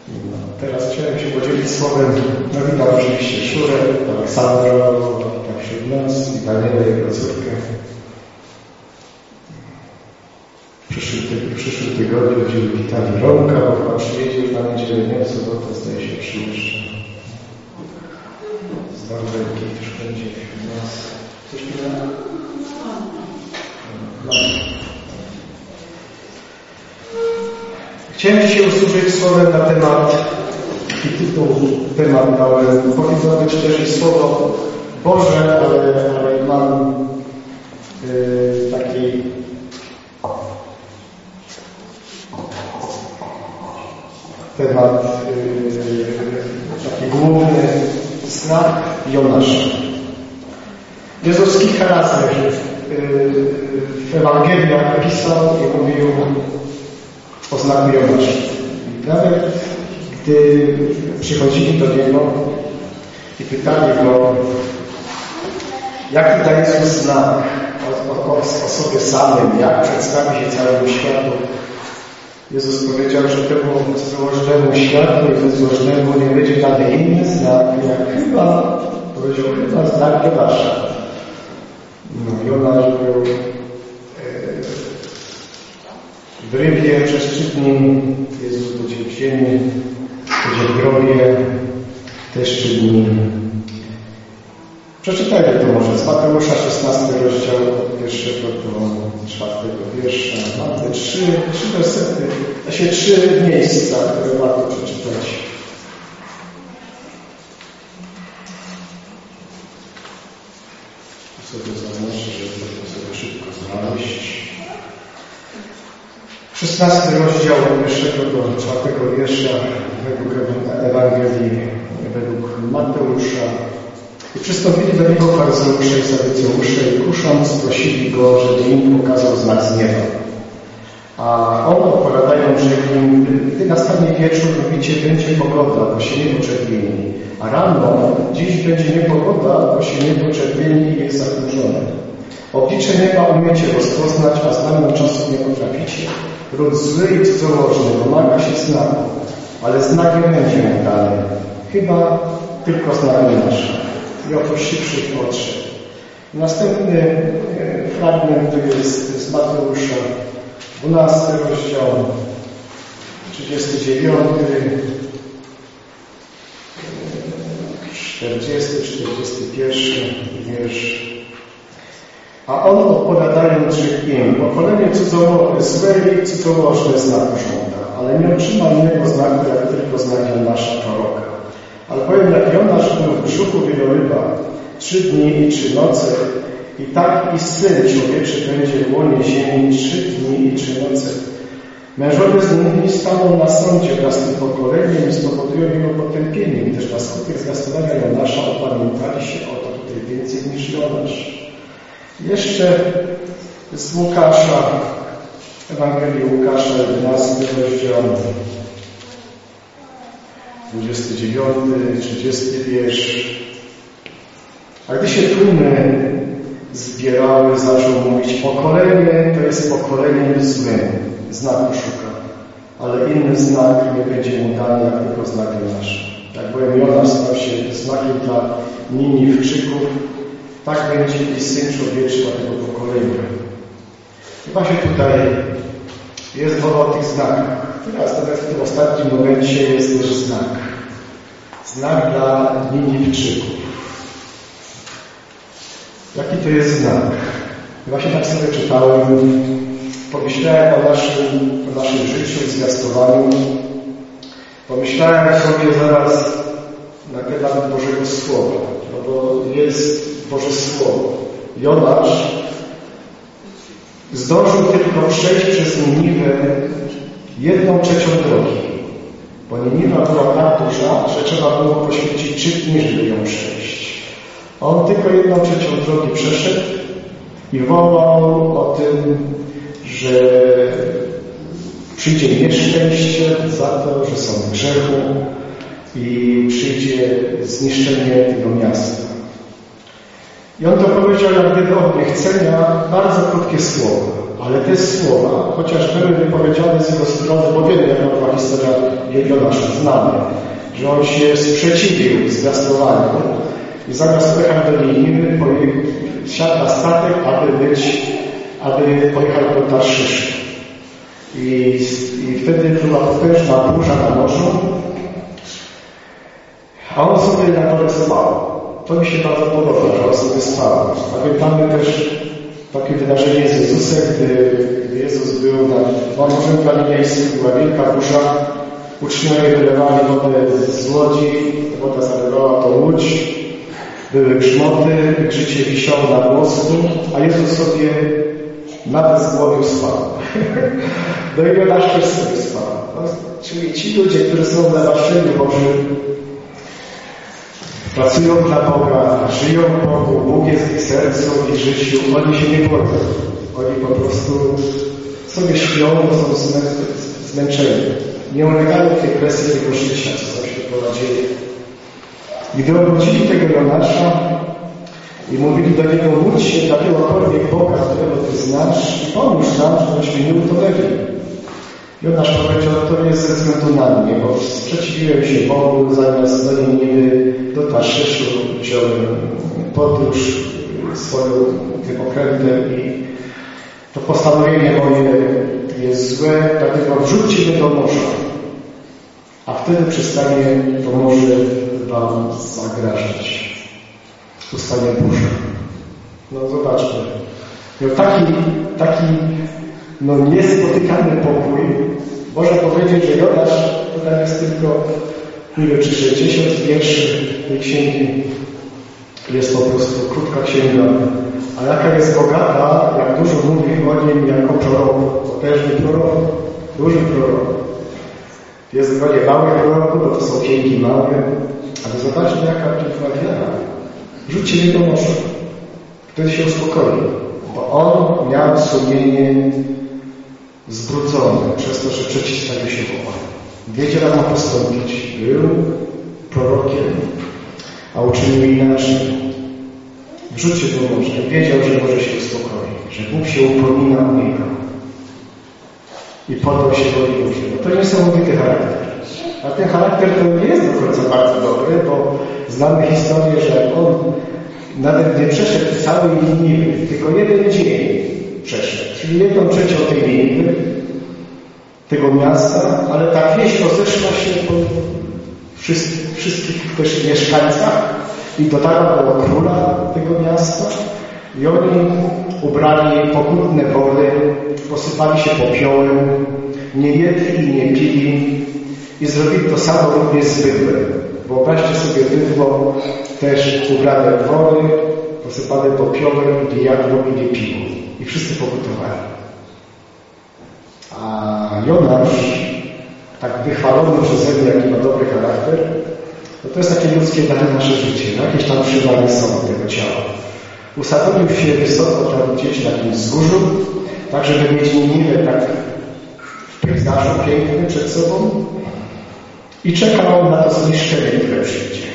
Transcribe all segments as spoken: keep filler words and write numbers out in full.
No, teraz chciałem się podzielić słowem. No witam oczywiście Szurę, Aleksandra, witam wśród nas, i Daniela, jego córkę. W przyszłym, ty, w przyszłym tygodniu będziemy witali Romka, bo chyba przyjedzie już na niedzielę, nie? W sobotę zdaje się przyjeżdża. Z Norwegii też będzie wśród nas. Coś tu na... No. Chciałem dzisiaj usłyszeć słowem na temat, i tytuł temat dałem, powinno być też i słowo Boże, ale, ale mam yy, taki temat, yy, taki główny znak Jonasza. Jezus kilka razy yy, w Ewangeliach pisał i mówił o znaku Jonasza. I nawet gdy przychodzili do Niego i pytali Go, jaki daje Jezus znak o, o, o sobie samym, jak przedstawi się całemu światu, Jezus powiedział, że temu złożnemu światu i bezłożnemu nie będzie dany inny znak, jak chyba, powiedział, chyba znak Jonasza. No, Jonasz był e, w rybie przez trzy dni, Jezus budził w ziemi, w grobie też trzy dni. Przeczytajmy to może z Mateusza szesnasty rozdział od pierwszego do czwartego wiersza. Mam te trzy, trzy wersety, a się trzy miejsca, które warto przeczytać. Tu sobie zaznaczę, żeby to sobie szybko znaleźć. szesnasty rozdział od pierwszego do czwartego wiersza według Ewangelii według Mateusza. I przystąpili do niego faryzeusze i saduceusze i kusząc prosili go, żeby im pokazał znak z nieba. A on odpowiadając, że im, gdy nastanie wieczór, mówicie, będzie pogoda, bo się niebo czerwieni. A rano, dziś będzie niepogoda, bo się niebo czerwieni i jest zachmurzone. Oblicze nieba umiecie rozpoznać, a znamion czasu nie potraficie. Ród zły i cudzołożny domaga się znaku, ale znak nie będzie mu dany. Chyba tylko znak Jonasza. I opuściwszy odszedł. Następny e, fragment to jest z Mateusza, dwunasty rozdział, trzydziesty dziewiąty, czterdziesty, czterdziesty pierwszy wiersz. A on odpowiadając, że im, pokolenie złe i cudzołożne znaku żąda, ale nie otrzyma innego znaku, jak tylko znak Jonasza proroka. Albowiem jak Jonasz był w brzuchu wieloryba trzy dni i trzy noce, i tak i Syn Człowieczy będzie w łonie ziemi trzy dni i trzy noce. Mężowie z nimi staną na sądzie wraz z tym pokoleniem i spowodują jego potępienie, gdyż na skutek zwiastowania Jonasza opamiętali się o to tutaj więcej niż Jonasz. Jeszcze z Łukasza, Ewangelii Łukasza, jedenasty rozdział, dwudziesty dziewiąty, trzydziesty wiersz. A gdy się tłumy zbierały, zaczął mówić, pokolenie to jest pokoleniem złym, znaku szuka, ale inny znak nie będzie mu dany, jak tylko znak Jonasza. Jak bowiem Jonasz stał się znakiem dla Niniwczyków, tak będzie i Syn Człowieczy dla tego pokolenia. Chyba się tutaj jest mowa o tych znakach. Teraz nawet w tym ostatnim momencie jest też znak. Znak dla Niniwczyków. Jaki to jest znak? Właśnie tak sobie czytałem, pomyślałem o naszym, o naszym życiu i zwiastowaniu. Pomyślałem sobie zaraz na temat Bożego Słowa, no bo jest Boże Słowo. Jonasz zdążył tylko przejść przez Niniwę jedną trzecią drogi, bo Niniwa była tak duża, że trzeba było poświęcić trzy dni, żeby ją przejść. On tylko jedną trzecią drogi przeszedł i wołał o tym, że przyjdzie nieszczęście za to, że są w grzechu i przyjdzie zniszczenie tego miasta. I on to powiedział jak gdyby od niechcenia, bardzo krótkie słowa. Ale te słowa, chociaż były wypowiedziane z jego strony, bo wiemy, jak była historia Jonasza, znamy, że on się sprzeciwił zwiastowaniu i zamiast pojechać do Niniwy, wsiadł na statek, aby być, aby pojechać do Tarszyszu. I, I wtedy była potężna burza na morzu, a on sobie na dole spał. To mi się bardzo podoba, że on sobie spał. Pamiętamy też takie wydarzenie z Jezusem, gdy, gdy Jezus był nad Morzem Galilejskim, była wielka burza, uczniowie wylewali wodę z łodzi, woda zalewała tą łódź, były grzmoty, życie wisiało na włosku, a Jezus sobie nawet z głowy spał. No i Jonasz też sobie spał. No, czyli ci ludzie, którzy są na naszym Bożym, pracują dla Boga, żyją w Bogu, Bóg jest w ich sercu i życiu, oni się nie boją. Oni po prostu sobie śpią, bo są zmęczeni. Nie ulegają tej presji tego życia, co tam się dzieje. Gdy obrócili tego Jonasza i mówili do niego, módl się dla jakiegokolwiek Boga, którego Ty znasz i pomóż nam, żebyśmy nie utonęli. Jonasz powiedział, to jest ze względu na mnie, bo sprzeciwiłem się Bogu, zamiast do Niniwy, do Tarszyszu wziąłem podróż swoją tym okrętem i to postanowienie moje jest złe, dlatego wrzućcie mnie do morza, a wtedy przestanie to morze wam zagrażać. Ustanie burza. No zobaczmy. Miał taki, taki no niespotykany pokój. Można powiedzieć, że Jonasz tutaj jest tylko nie wiem, czy sześćdziesiąt wierszy tej księgi. Jest po prostu krótka księga. A jaka jest bogata, jak dużo mówi o nim jako proroku. Potężny prorok, duży prorok. Jest w gronie małych proroków, bo to są księgi małe. Ale zobaczmy, jaka tu była wiara. Rzućcie mnie do morza. Wtedy się uspokoi. Bo on miał sumienie zbrudzone przez to, że przeciwstawił się Bogu. Wiedział, jak ma postąpić. Był prorokiem, a uczynił inaczej. Wrzucił do morza i wiedział, że może się uspokoi, że Bóg się upomina o niego. I poddał się woli Bożej. No to niesamowity charakter. A ten charakter to nie jest do końca bardzo dobry, bo znamy historię, że on nawet nie przeszedł całej Niniwy, tylko jeden dzień przeszedł, czyli jedną trzecią tej Niniwy, tego miasta, ale ta wieść rozeszła się po wszystkich, wszystkich też mieszkańcach i dotarła do króla tego miasta i oni ubrali pokutne wory, posypali się popiołem, nie jedli i nie pili i zrobili to samo również z bydłem. Wyobraźcie sobie bydło, też ubrane w wory, posypane popiołem, nie jadło i nie piło. I wszyscy pokutowali. A Jonasz, tak wychwalony przeze mnie, jaki ma dobry charakter, no to jest takie ludzkie dane nasze życie. No jakieś tam przywary są tego ciała. Usadowił się wysoko tam gdzieś na jakimś wzgórzu, tak żeby mieć Niniwę tak w pejzażu pięknym przed sobą i czekał na to zniszczenie, które przyjdzie.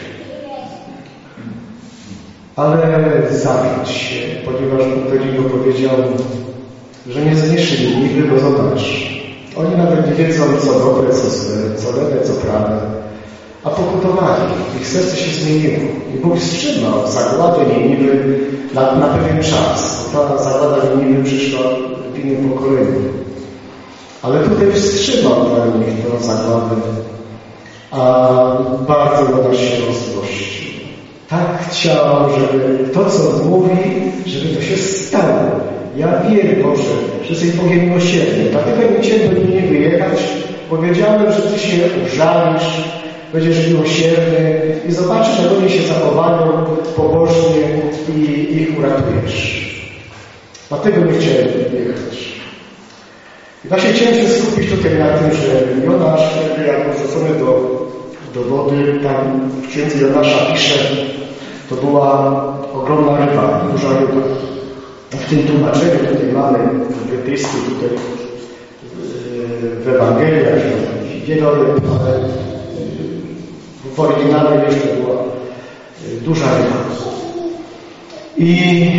Ale zawiódł się, ponieważ Bóg do niego powiedział, że nie zniszczy Niniwy, bo zobacz, oni nawet nie wiedzą, co dobre, co złe, co lewe, co prawe, a pokutowali. Ich serce się zmieniło. I Bóg wstrzymał zagładę Niniwy na, na pewien czas. Ta zagłada Niniwy przyszła w innym pokoleniu. Ale tutaj wstrzymał dla nich tę zagładę, a bardzo Jonasz się rozdrościł. Tak chciał, żeby to, co mówi, żeby to się stało. Ja wiem, Boże, że jesteś Bogiem miłosiernym. Dlatego nie chciałem do Niniwy wyjechać. Powiedziałem, że Ty się użalisz, będziesz miłosierny i zobaczysz, jak oni się zachowają pobożnie i ich uratujesz. Dlatego nie chciałem jechać. I właśnie chciałem się skupić tutaj na tym, że Jonasz, jak wrzucony do, do wody, tam w księdze Jonasza pisze, to była ogromna ryba, duża ryba. W tym tłumaczeniu tutaj mamy w brytyjskim, tutaj w Ewangeliach, wieloryb, ale w oryginale jeszcze była duża ryba. I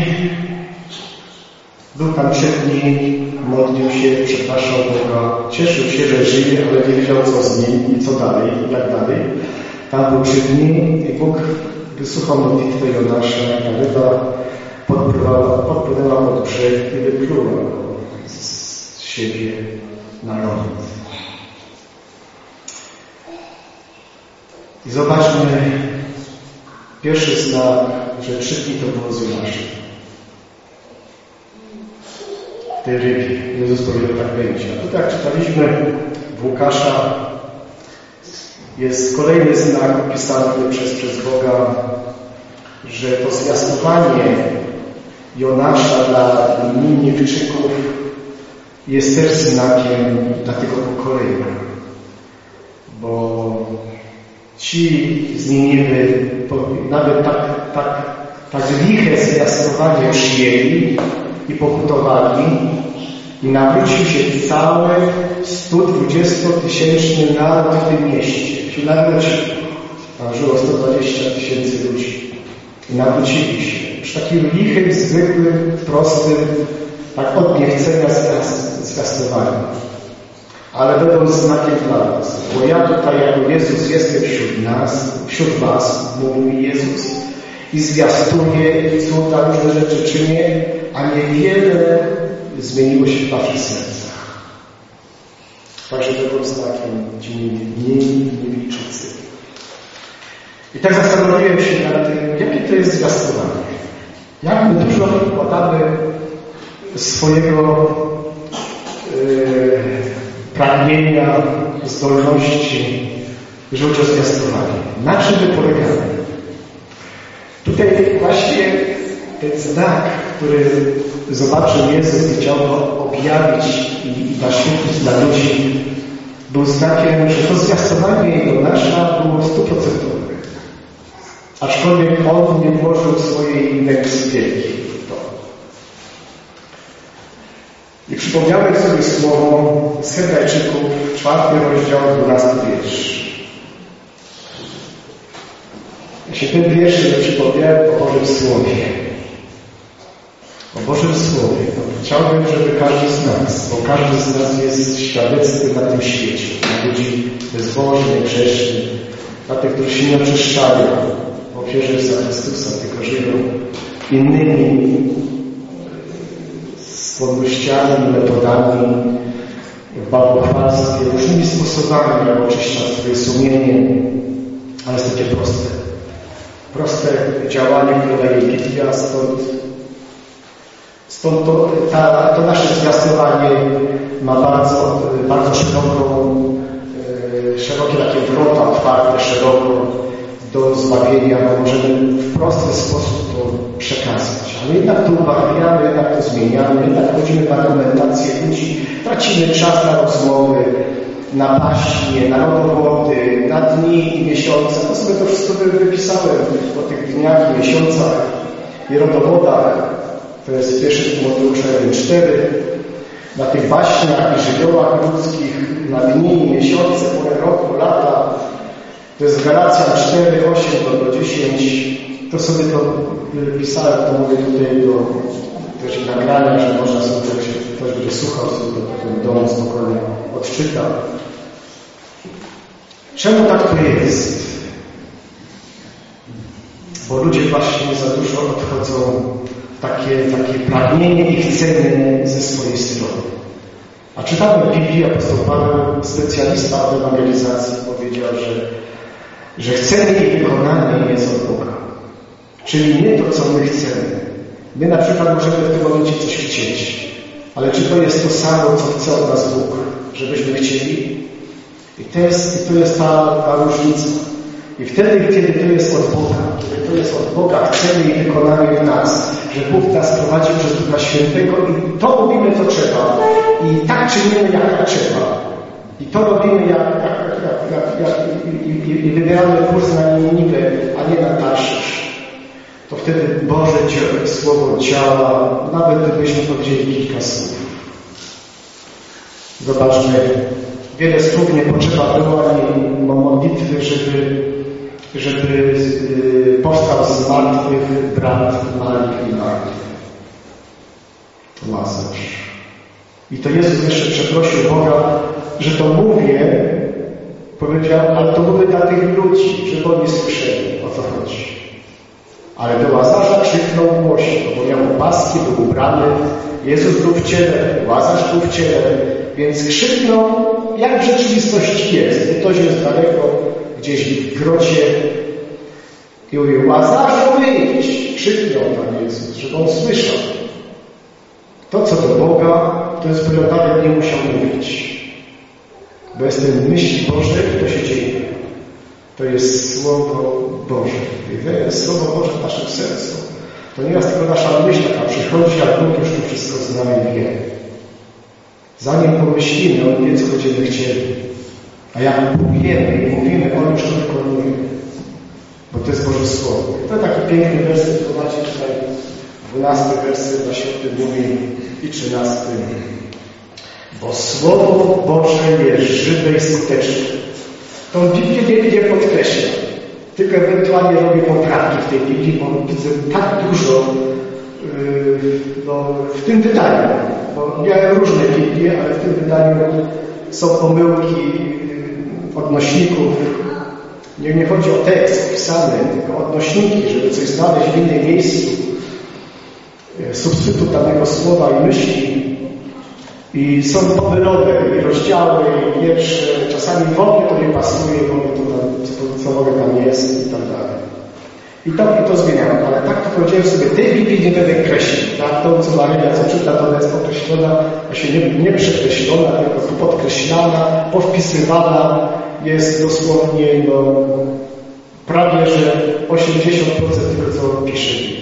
był tam trzy dni, modlił się, przepraszał Boga, cieszył się, że żyje, ale nie wiedział, co z nim i co dalej, jak dalej. Tam był trzy dni i Bóg wysłuchał modlitwę Jonasza, ta ryba podpłynęła, podpłynęła pod brzeg i wypluła go z siebie na ląd. I zobaczmy pierwszy znak, że trzy dni to było z Jonaszem. W tej rybie. Jezus powiedział, tak będzie. A tutaj jak czytaliśmy w Łukasza, jest kolejny znak opisany przez, przez Boga, że to zwiastowanie Jonasza dla Niniwczyków jest też znakiem dla tego pokolenia. Bo ci z Niniwy nawet tak, tak, tak liche zwiastowanie przyjęli i pokutowali i nawrócił się cały sto dwudziestotysięczny naród w tym mieście. Się nawrócił. Tam żyło sto dwadzieścia tysięcy ludzi. I nawrócili się. Przy takim lichym, zwykłym, prostym, tak od niechcenia zwiastowania. Ale będą znakiem dla nas. Bo ja tutaj jako Jezus jestem wśród nas, wśród was, mówił Jezus, i zwiastuję i cuda, różne rzeczy czynię, a niewiele zmieniło się w waszych sercach. Także będą znakiem ci Niewilczycy. I tak zastanowiłem się nad tym, jakie to jest zwiastowanie. Jak my dużo wkładamy swojego yy, pragnienia, zdolności, jeżeli chodzi o zwiastowanie. Na czym my polegamy? Tutaj właśnie ten znak, który zobaczył Jezus i chciał go objawić i, i naświetlić dla ludzi, był znakiem, że to zwiastowanie Jonasza było stuprocentowe. Aczkolwiek on nie włożył swojej nędzy wielkiej w to. I przypomniałem sobie słowo z Hebrajczyków, czwarty rozdział, dwunasty wiersz. Ja się ten wiersz przypomniałem o Bożym Słowie. O Bożym Słowie. No, chciałbym, żeby każdy z nas, bo każdy z nas jest świadectwem na tym świecie. Na ludzi bezbożnych, grzesznych, na tych, którzy się nie oczyszczają w ofierze za Chrystusa, tylko żyją innymi skłonnościami, metodami, w bałwochwalstwie, różnymi sposobami, jak oczyszczać swoje sumienie, ale jest takie proste. Proste działanie, które daje Biblia, stąd, stąd to, ta, to nasze zwiastowanie ma bardzo, bardzo szeroką, szerokie takie wrota, otwarte szeroko do zbawienia, bo możemy w prosty sposób to przekazać. Ale jednak to ubarwiamy, jednak to zmieniamy, jednak wchodzimy w argumentację ludzi, tracimy czas na rozmowy, na paśnie, na rodowody, na dni i miesiące. To sobie to wszystko wypisałem o tych dniach i miesiącach i rodowodach. To jest pierwszy Tymoteusza jeden cztery. Na tych baśniach i żywiołach ludzkich, na dni i miesiące, porę roku, lata. To jest Galacjan cztery, osiem do dziesięć. To sobie to wypisałem, to mówię tutaj do też nagrania, że można sobie, jak się ktoś będzie słuchał, sobie to w domu spokojnie odczyta. Czemu tak to jest? Bo ludzie właśnie za dużo odchodzą w takie, takie pragnienie i chcenie ze swojej strony. A czytamy w Biblii, apostoł Paweł, specjalista od ewangelizacji, powiedział, że, że chcenie i wykonanie jest od Boga. Czyli nie to, co my chcemy. My na przykład możemy w tym momencie coś chcieć. Ale czy to jest to samo, co chce od nas Bóg? Żebyśmy chcieli? I to jest, i to jest ta, ta różnica. I wtedy, kiedy to jest od Boga, kiedy to jest od Boga, chcemy i wykonamy w nas, że Bóg nas prowadzi przez Ducha Świętego i to robimy, co trzeba. I tak czynimy, jak, jak trzeba. I to robimy, jak, jak, jak, jak, jak i, i, i wybieramy kurs na Niniwę, a nie na Tarszysz. To wtedy Boże Słowo działa, nawet gdybyśmy powiedzieli kilka słów. Zobaczmy, wiele słów nie potrzeba było ani modlitwy, żeby, żeby powstał z martwych brat Marii i Marty. Łazarz. I to Jezus jeszcze przeprosił Boga, że to mówię, powiedział, ale to mówię dla tych ludzi, żeby oni słyszeli, o co chodzi. Ale do Łazarza krzyknął głośno, bo miał opaski, był ubrany. Jezus był w ciele, Łazarz był w ciele, więc krzyknął, jak w rzeczywistości jest. Nie ktoś jest daleko, gdzieś w grocie i mówił, Łazarzu, wyjdź! Krzyknął Pan Jezus, żeby on słyszał. To, co do Boga, to jest wyrobanek, nie musiał mówić. Bo jest ten myśl Bożej, to się dzieje. To jest Słowo Boże. I to jest Słowo Boże w naszym sercu. To nie jest tylko nasza myśl taka przychodzi, a Bóg już to wszystko zna i wie. Zanim pomyślimy, On wie, co będziemy chcieli. A jak powiemy i mówimy, On już to wykonuje. Bo to jest Boże Słowo. I to taki piękny werset, to macie tutaj dwunasty werset na świętym mówi i trzynasty. Bo Słowo Boże jest żywe i skuteczne. Tą Biblię nie, nie podkreślam. Tylko ewentualnie robię poprawki w tej Biblii, bo widzę tak dużo yy, no, w tym wydaniu. Bo miałem różne Biblie, ale w tym wydaniu są pomyłki yy, odnośników. Nie, nie chodzi o tekst pisany, tylko odnośniki, żeby coś znaleźć w innym miejscu. Yy, substytut danego słowa i myśli. I są pomylone i rozdziały, i wiersze. Czasami w ogóle to nie pasuje, bo to tam, co, co w ogóle tam jest i tak dalej. I to, i to zmieniałem, ale tak to powiedziałem sobie, tej Biblii nie będę kreślić. Tak? To, co Maryja, co czyta, to jest podkreślona, a się nie, nie przekreślona, tylko tu podkreślana, powpisywana. Jest dosłownie, no, prawie, że osiemdziesiąt procent tego, co pisze.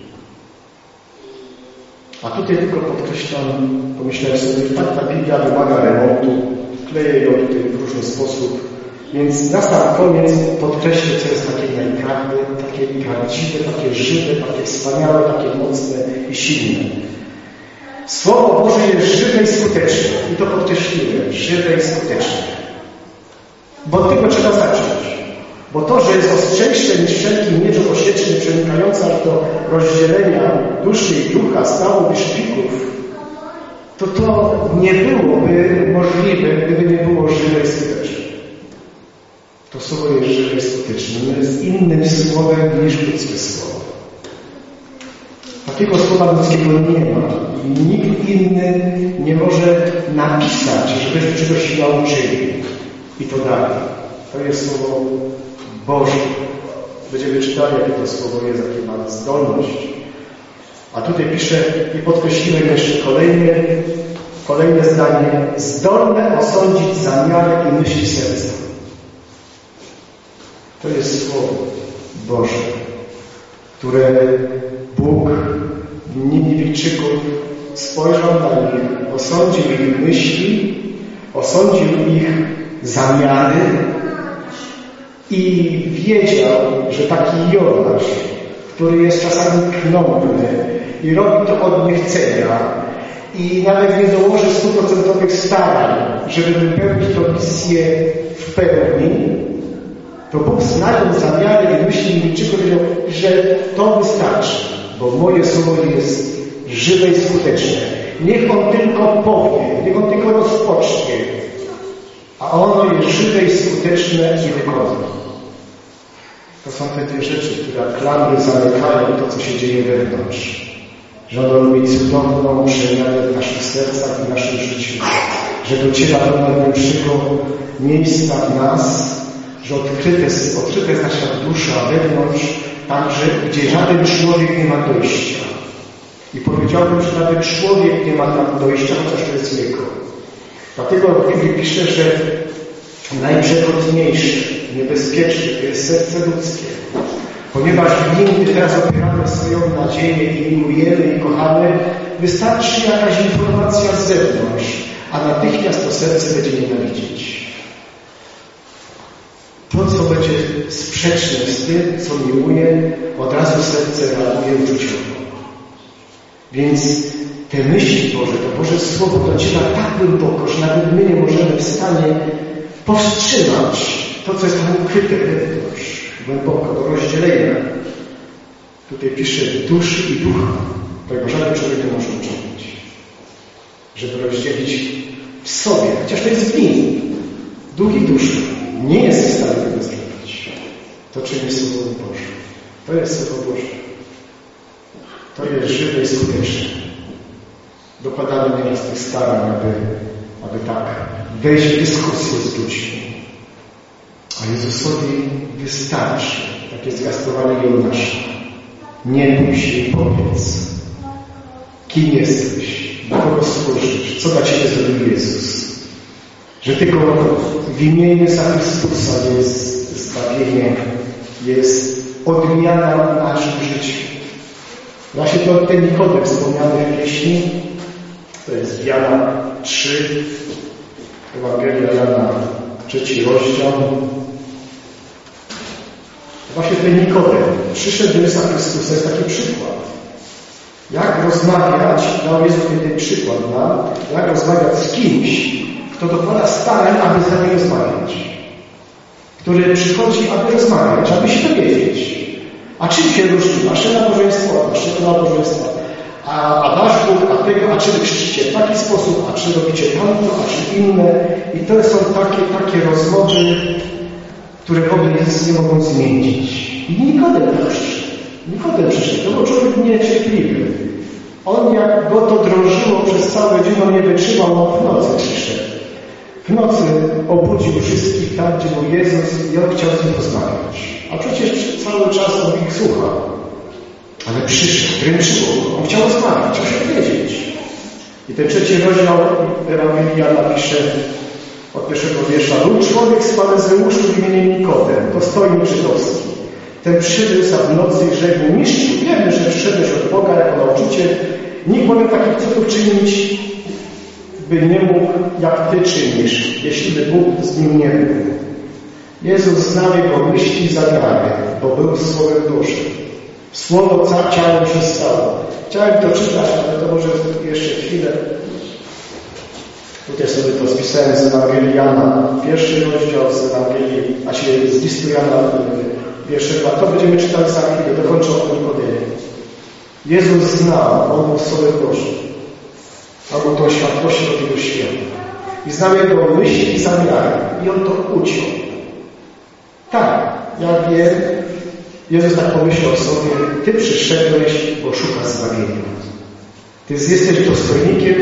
A tutaj tylko podkreślam, pomyślałem sobie, że tak ta Biblia wymaga remontu, kleję ją tutaj w różny sposób, więc na sam koniec podkreślę, co jest takie najprawdy, takie prawdziwe, takie żywe, takie wspaniałe, takie mocne i silne. Słowo Boże jest żywe i skuteczne. I to podkreśliłem, żywe i skuteczne. Bo od tego trzeba zacząć. Bo to, że jest ostrzejsze niż wszelki miecz osieczny przenikający aż do rozdzielenia duszy i ducha, stawów i szpików, to to nie byłoby możliwe, gdyby nie było żywe i skuteczne. To słowo jest żywe i skuteczne. No jest innym słowem niż ludzkie słowo. Takiego słowa ludzkiego nie ma. I nikt inny nie może napisać, żebyśmy czegoś się nauczyli. I to dalej. To jest słowo Boże. Będziemy czytali, jakie to słowo jest, jakie ma zdolność. A tutaj pisze i podkreśliłem jeszcze kolejne, kolejne zdanie. Zdolne osądzić zamiary i myśli serca. To jest słowo Boże, które Bóg Niniwijczyków spojrzał na nich, osądził ich myśli, osądził ich zamiary i wiedział, że taki Jonasz, który jest czasami knąpny i robi to od niechcenia i nawet nie dołoży stuprocentowych starań, żeby wypełnić tę misję w pełni, to Bóg znając zamiary i myśli Niniwijczyków powiedział, że to wystarczy, bo moje słowo jest żywe i skuteczne. Niech on tylko powie, niech on tylko rozpocznie, a ono jest żywe i skuteczne i wykona. To są te dwie rzeczy, które klamry zamykają to, co się dzieje wewnątrz. Że ono robi cudowną przemianę w naszych sercach i w naszym życiu. Że dociera do najgłębszego miejsca w nas, że odkryte jest, odkryte jest nasza dusza wewnątrz, także gdzie żaden człowiek nie ma dojścia. I powiedziałbym, że nawet człowiek nie ma tam dojścia, chociaż to jest jego. Dlatego w Biblii pisze, że najprzechodniejsze, niebezpieczne to jest serce ludzkie. Ponieważ w nim, gdy teraz opieramy swoją nadzieję i miłujemy i kochamy, wystarczy jakaś informacja z zewnątrz, a natychmiast to serce będzie nienawidzieć. To, co będzie sprzeczne z tym, co miłuje, od razu serce reaguje uczuciowo. Więc te myśli Boże, to Boże Słowo dociera tak głęboko, że nawet my nie możemy w stanie powstrzymać to, co jest tam ukryte wewnątrz, głęboko, do rozdzielenia. Tutaj pisze duszy i ducha. Tego żaden człowiek nie może uczynić. Żeby rozdzielić w sobie, chociaż to jest w nim. Duch i dusza nie jest w stanie tego zrobić. To czyni Słowo Boże. To jest Słowo Boże. To jest żywe i skuteczne. Dokładamy nieraz tych starań, aby, aby tak wejść w dyskusję z ludźmi. A Jezusowi wystarczy takie zwiastowanie Jonasza. Nie bój się i powiedz, kim jesteś, do kogo służysz, co dla Ciebie zrobił Jezus. Że tylko w imię Jezusa Chrystusa jest zbawienie, jest odmiana w naszym życiu. Właśnie to ten Nikodem wspomniany w pieśni, to jest Jana trzy, Ewangelia Jana, trzeci rozdział. Właśnie ten Nikodem przyszedł do Jezusa Chrystusa, jest taki przykład. Jak rozmawiać, dał Jezus jeden przykład nam, jak rozmawiać z kimś, kto dokłada starań, aby z nami rozmawiać. Który przychodzi, aby rozmawiać, aby się dowiedzieć. A czym się różni wasze nabożeństwo od naszego nabożeństwa? A, a wasz Bóg, a tego, a czy wy krzyczycie w taki sposób, a czy robicie tamto, a czy inne. I to są takie, takie rozmowy, które w ogóle Jezus nie mogą zmienić. I Nikodem przyszedł. Nikodem przyszedł. To był człowiek niecierpliwy. On jak go to drążyło przez cały dzień, on nie wytrzymał, on w nocy przyszedł. W nocy obudził wszystkich tam, gdzie był Jezus i on chciał z nim rozmawiać. A przecież cały czas on ich słuchał. Ale przyszedł, dręczyło go. On chciał rozmawiać, chciał się dowiedzieć. I ten trzeci rozdział Ewangelii Jana pisze od pierwszego wiersza. Był człowiek z faryzeuszu imieniem Nikodem, dostojnik żydowski. Ten przyszedł w nocy i rzekł: Mistrzu, wiemy, że przyszedłeś od Boga jako nauczyciel. Nikt bowiem takich cudów czynić by nie mógł, jak Ty czynisz, jeśli by Bóg z nim nie był. Jezus znał jego myśli i zamiary, bo był Słowem Bożym. Słowo ciałem się stało. Chciałem to czytać, ale to może jeszcze chwilę. Tutaj sobie to spisałem z Ewangelii Jana, pierwszy rozdział z Ewangelii, a się z listu Jana pierwszego, a to będziemy czytać za chwilę, dokończę o Nikodemie. Jezus znał, on był Słowem Bożym. On był tą światłością tego świata. I znał jego myśli i zamiary. I on to uciął. Tak, ja wiem, Jezus tak pomyślał sobie: Ty przyszedłeś, bo szukasz zbawienia. Ty jesteś dostojnikiem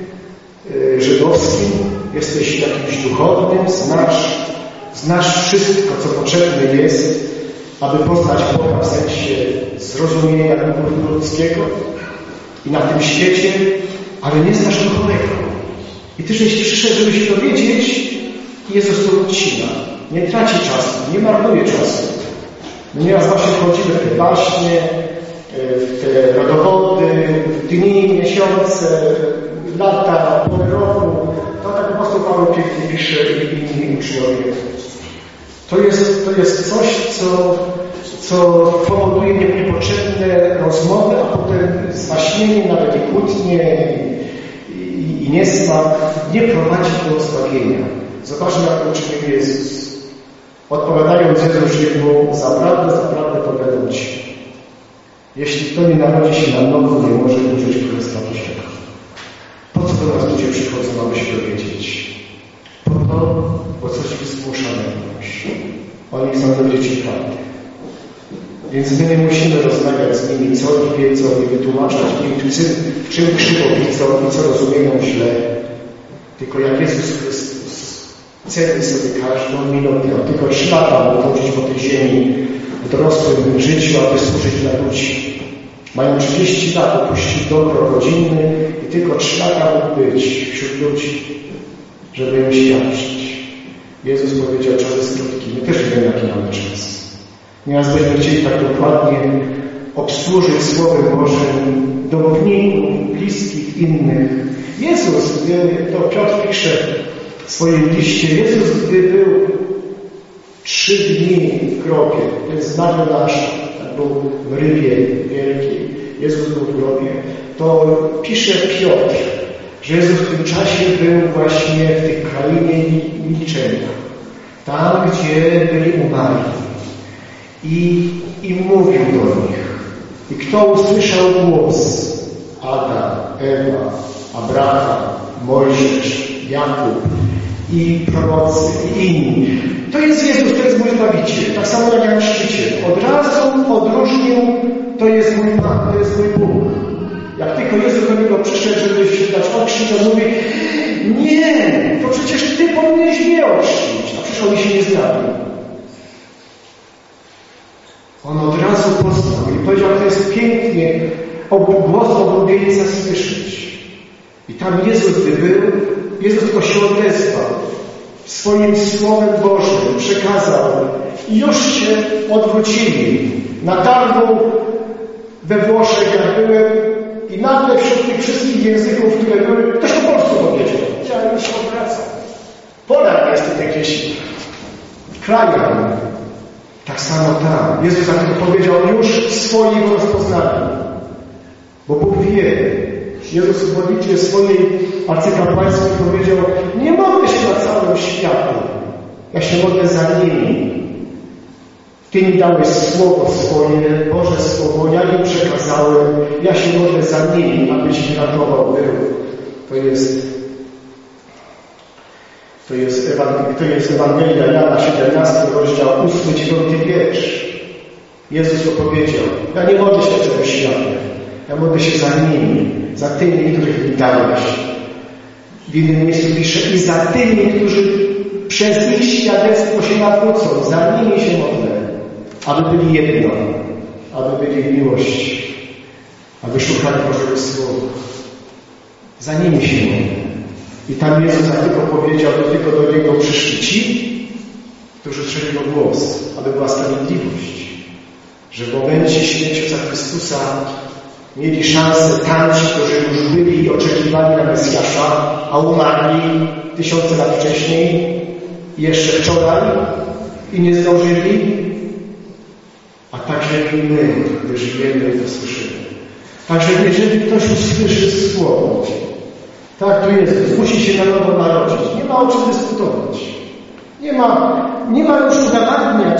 yy, żydowskim, jesteś jakimś duchownym, znasz, znasz wszystko, co potrzebne jest, aby poznać Boga w sensie zrozumienia duchu ludzkiego i na tym świecie, ale nie znasz duchowego. I Ty żeś przyszedł, żeby się dowiedzieć, i Jezus to odcina. Nie traci czasu, nie marnuje czasu. My nieraz właśnie wchodzimy w te baśnie, w te rodowody, w dni, miesiące, lata, pory roku. To tak po prostu Paweł pięknie pisze i inni uczniowie. To jest, to jest coś, co, co powoduje niepotrzebne rozmowy, a potem zwaśnienie, nawet i kłótnie, i, i, i niesmak nie prowadzi do zbawienia. Zobaczmy, jak to uczynił Jezus. Odpowiadając Jezus mu: zaprawdę, zaprawdę powiadam Ci, jeśli kto nie narodzi się na nowo, nie może ujrzeć Królestwa Bożego. Po co do nas ludzie przychodzą, mamy się dowiedzieć? Po to, bo coś wzmusza miłość. Oni chcą dowiedzieć się prawdy. Więc my nie musimy rozmawiać z nimi, co oni wiedzą, i wytłumaczać im, w czym krzywo widzą i co rozumieją źle. Tylko jak Jezus Chrystus ceni sobie każdą minutę. On tylko trzy lata mógł chodzić po tej ziemi w dorosłym życiu, aby służyć dla ludzi. Mają trzydzieści lat, opuścił dobro rodzinny i tylko trzy lata mógł być wśród ludzi, żeby im świadczyć. Jezus powiedział: czas jest krótki. My też nie wiemy, jaki mamy czas. Nieraz będziemy chcieli tak dokładnie obsłużyć Słowem Bożym domowników, bliskich, innych. Jezus, to Piotr pisze w swoim liście, Jezus, gdy był trzy dni w grobie, więc znak nasz, był w rybie wielkiej, Jezus był w grobie, to pisze Piotr, że Jezus w tym czasie był właśnie w tej krainie milczenia, tam, gdzie byli umarli. I, i mówił do nich. I kto usłyszał głos? Adam, Ewa, Abraham, Mojżesz, Jakub i prorocy i inni. To jest Jezus, to jest mój Zbawiciel. Tak samo jak Jan Chrzciciel. Od razu odróżnił, to jest mój Pan, to jest mój Bóg. Jak tylko Jezus do niego przyszedł, żeby się dać okrzyć, on mówi: nie, to przecież Ty powinieneś mnie okrzyć. A przecież oni się nie znali. On od razu poznał i powiedział: to jest pięknie głos oblubieńca słyszeć. I tam Jezus, gdy był, Jezus tylko się odezwał. Swoim Słowem Bożym przekazał i już się odwrócili. Na targu we Włoszech, jak byłem, i nagle wśród tych wszystkich języków, które były, ktoś po polsku powiedział. Chciałem się odwracać. Polak jest jakiś krajan. Tak samo tam. Jezus tak powiedział: już swoich rozpoznali. Bo Bóg wie. Jezus w modlitwie swojej arcykapłańskiej powiedział: nie modlę się na całym światu. Ja się modlę za nimi. Ty mi dałeś Słowo swoje, Boże Słowo, ja im przekazałem. Ja się modlę za nimi, abyś ich ratował był. To jest To jest, Ewangelia, to jest Ewangelia Jana, siedemnasty rozdział, ósmy, dziewiąty wiersz. Jezus to powiedział: ja nie modlę się w całym świecie. Ja modlę się za nimi, za tymi, których mi dałeś. W innym miejscu pisze: i za tymi, którzy przez ich świadectwo się nawrócą. Za nimi się modlę, aby byli jedno, aby byli w miłości, aby szukali Bożego Słowa. Za nimi się modlę. I tam Jezus tylko powiedział, to tylko do Niego przyszli ci, którzy słyszeli Jego głos, aby była sprawiedliwość. Że w momencie śmierci za Chrystusa mieli szansę tamci, którzy już byli i oczekiwali na Mesjasza, a umarli tysiące lat wcześniej i jeszcze wczoraj i nie zdążyli, a także i my, gdy żyjemy i to słyszymy. Także jeżeli ktoś usłyszy Słowo, tak, to jest. Musi się na nowo narodzić. Nie ma o czym dyskutować. Nie ma, nie ma już udowadniać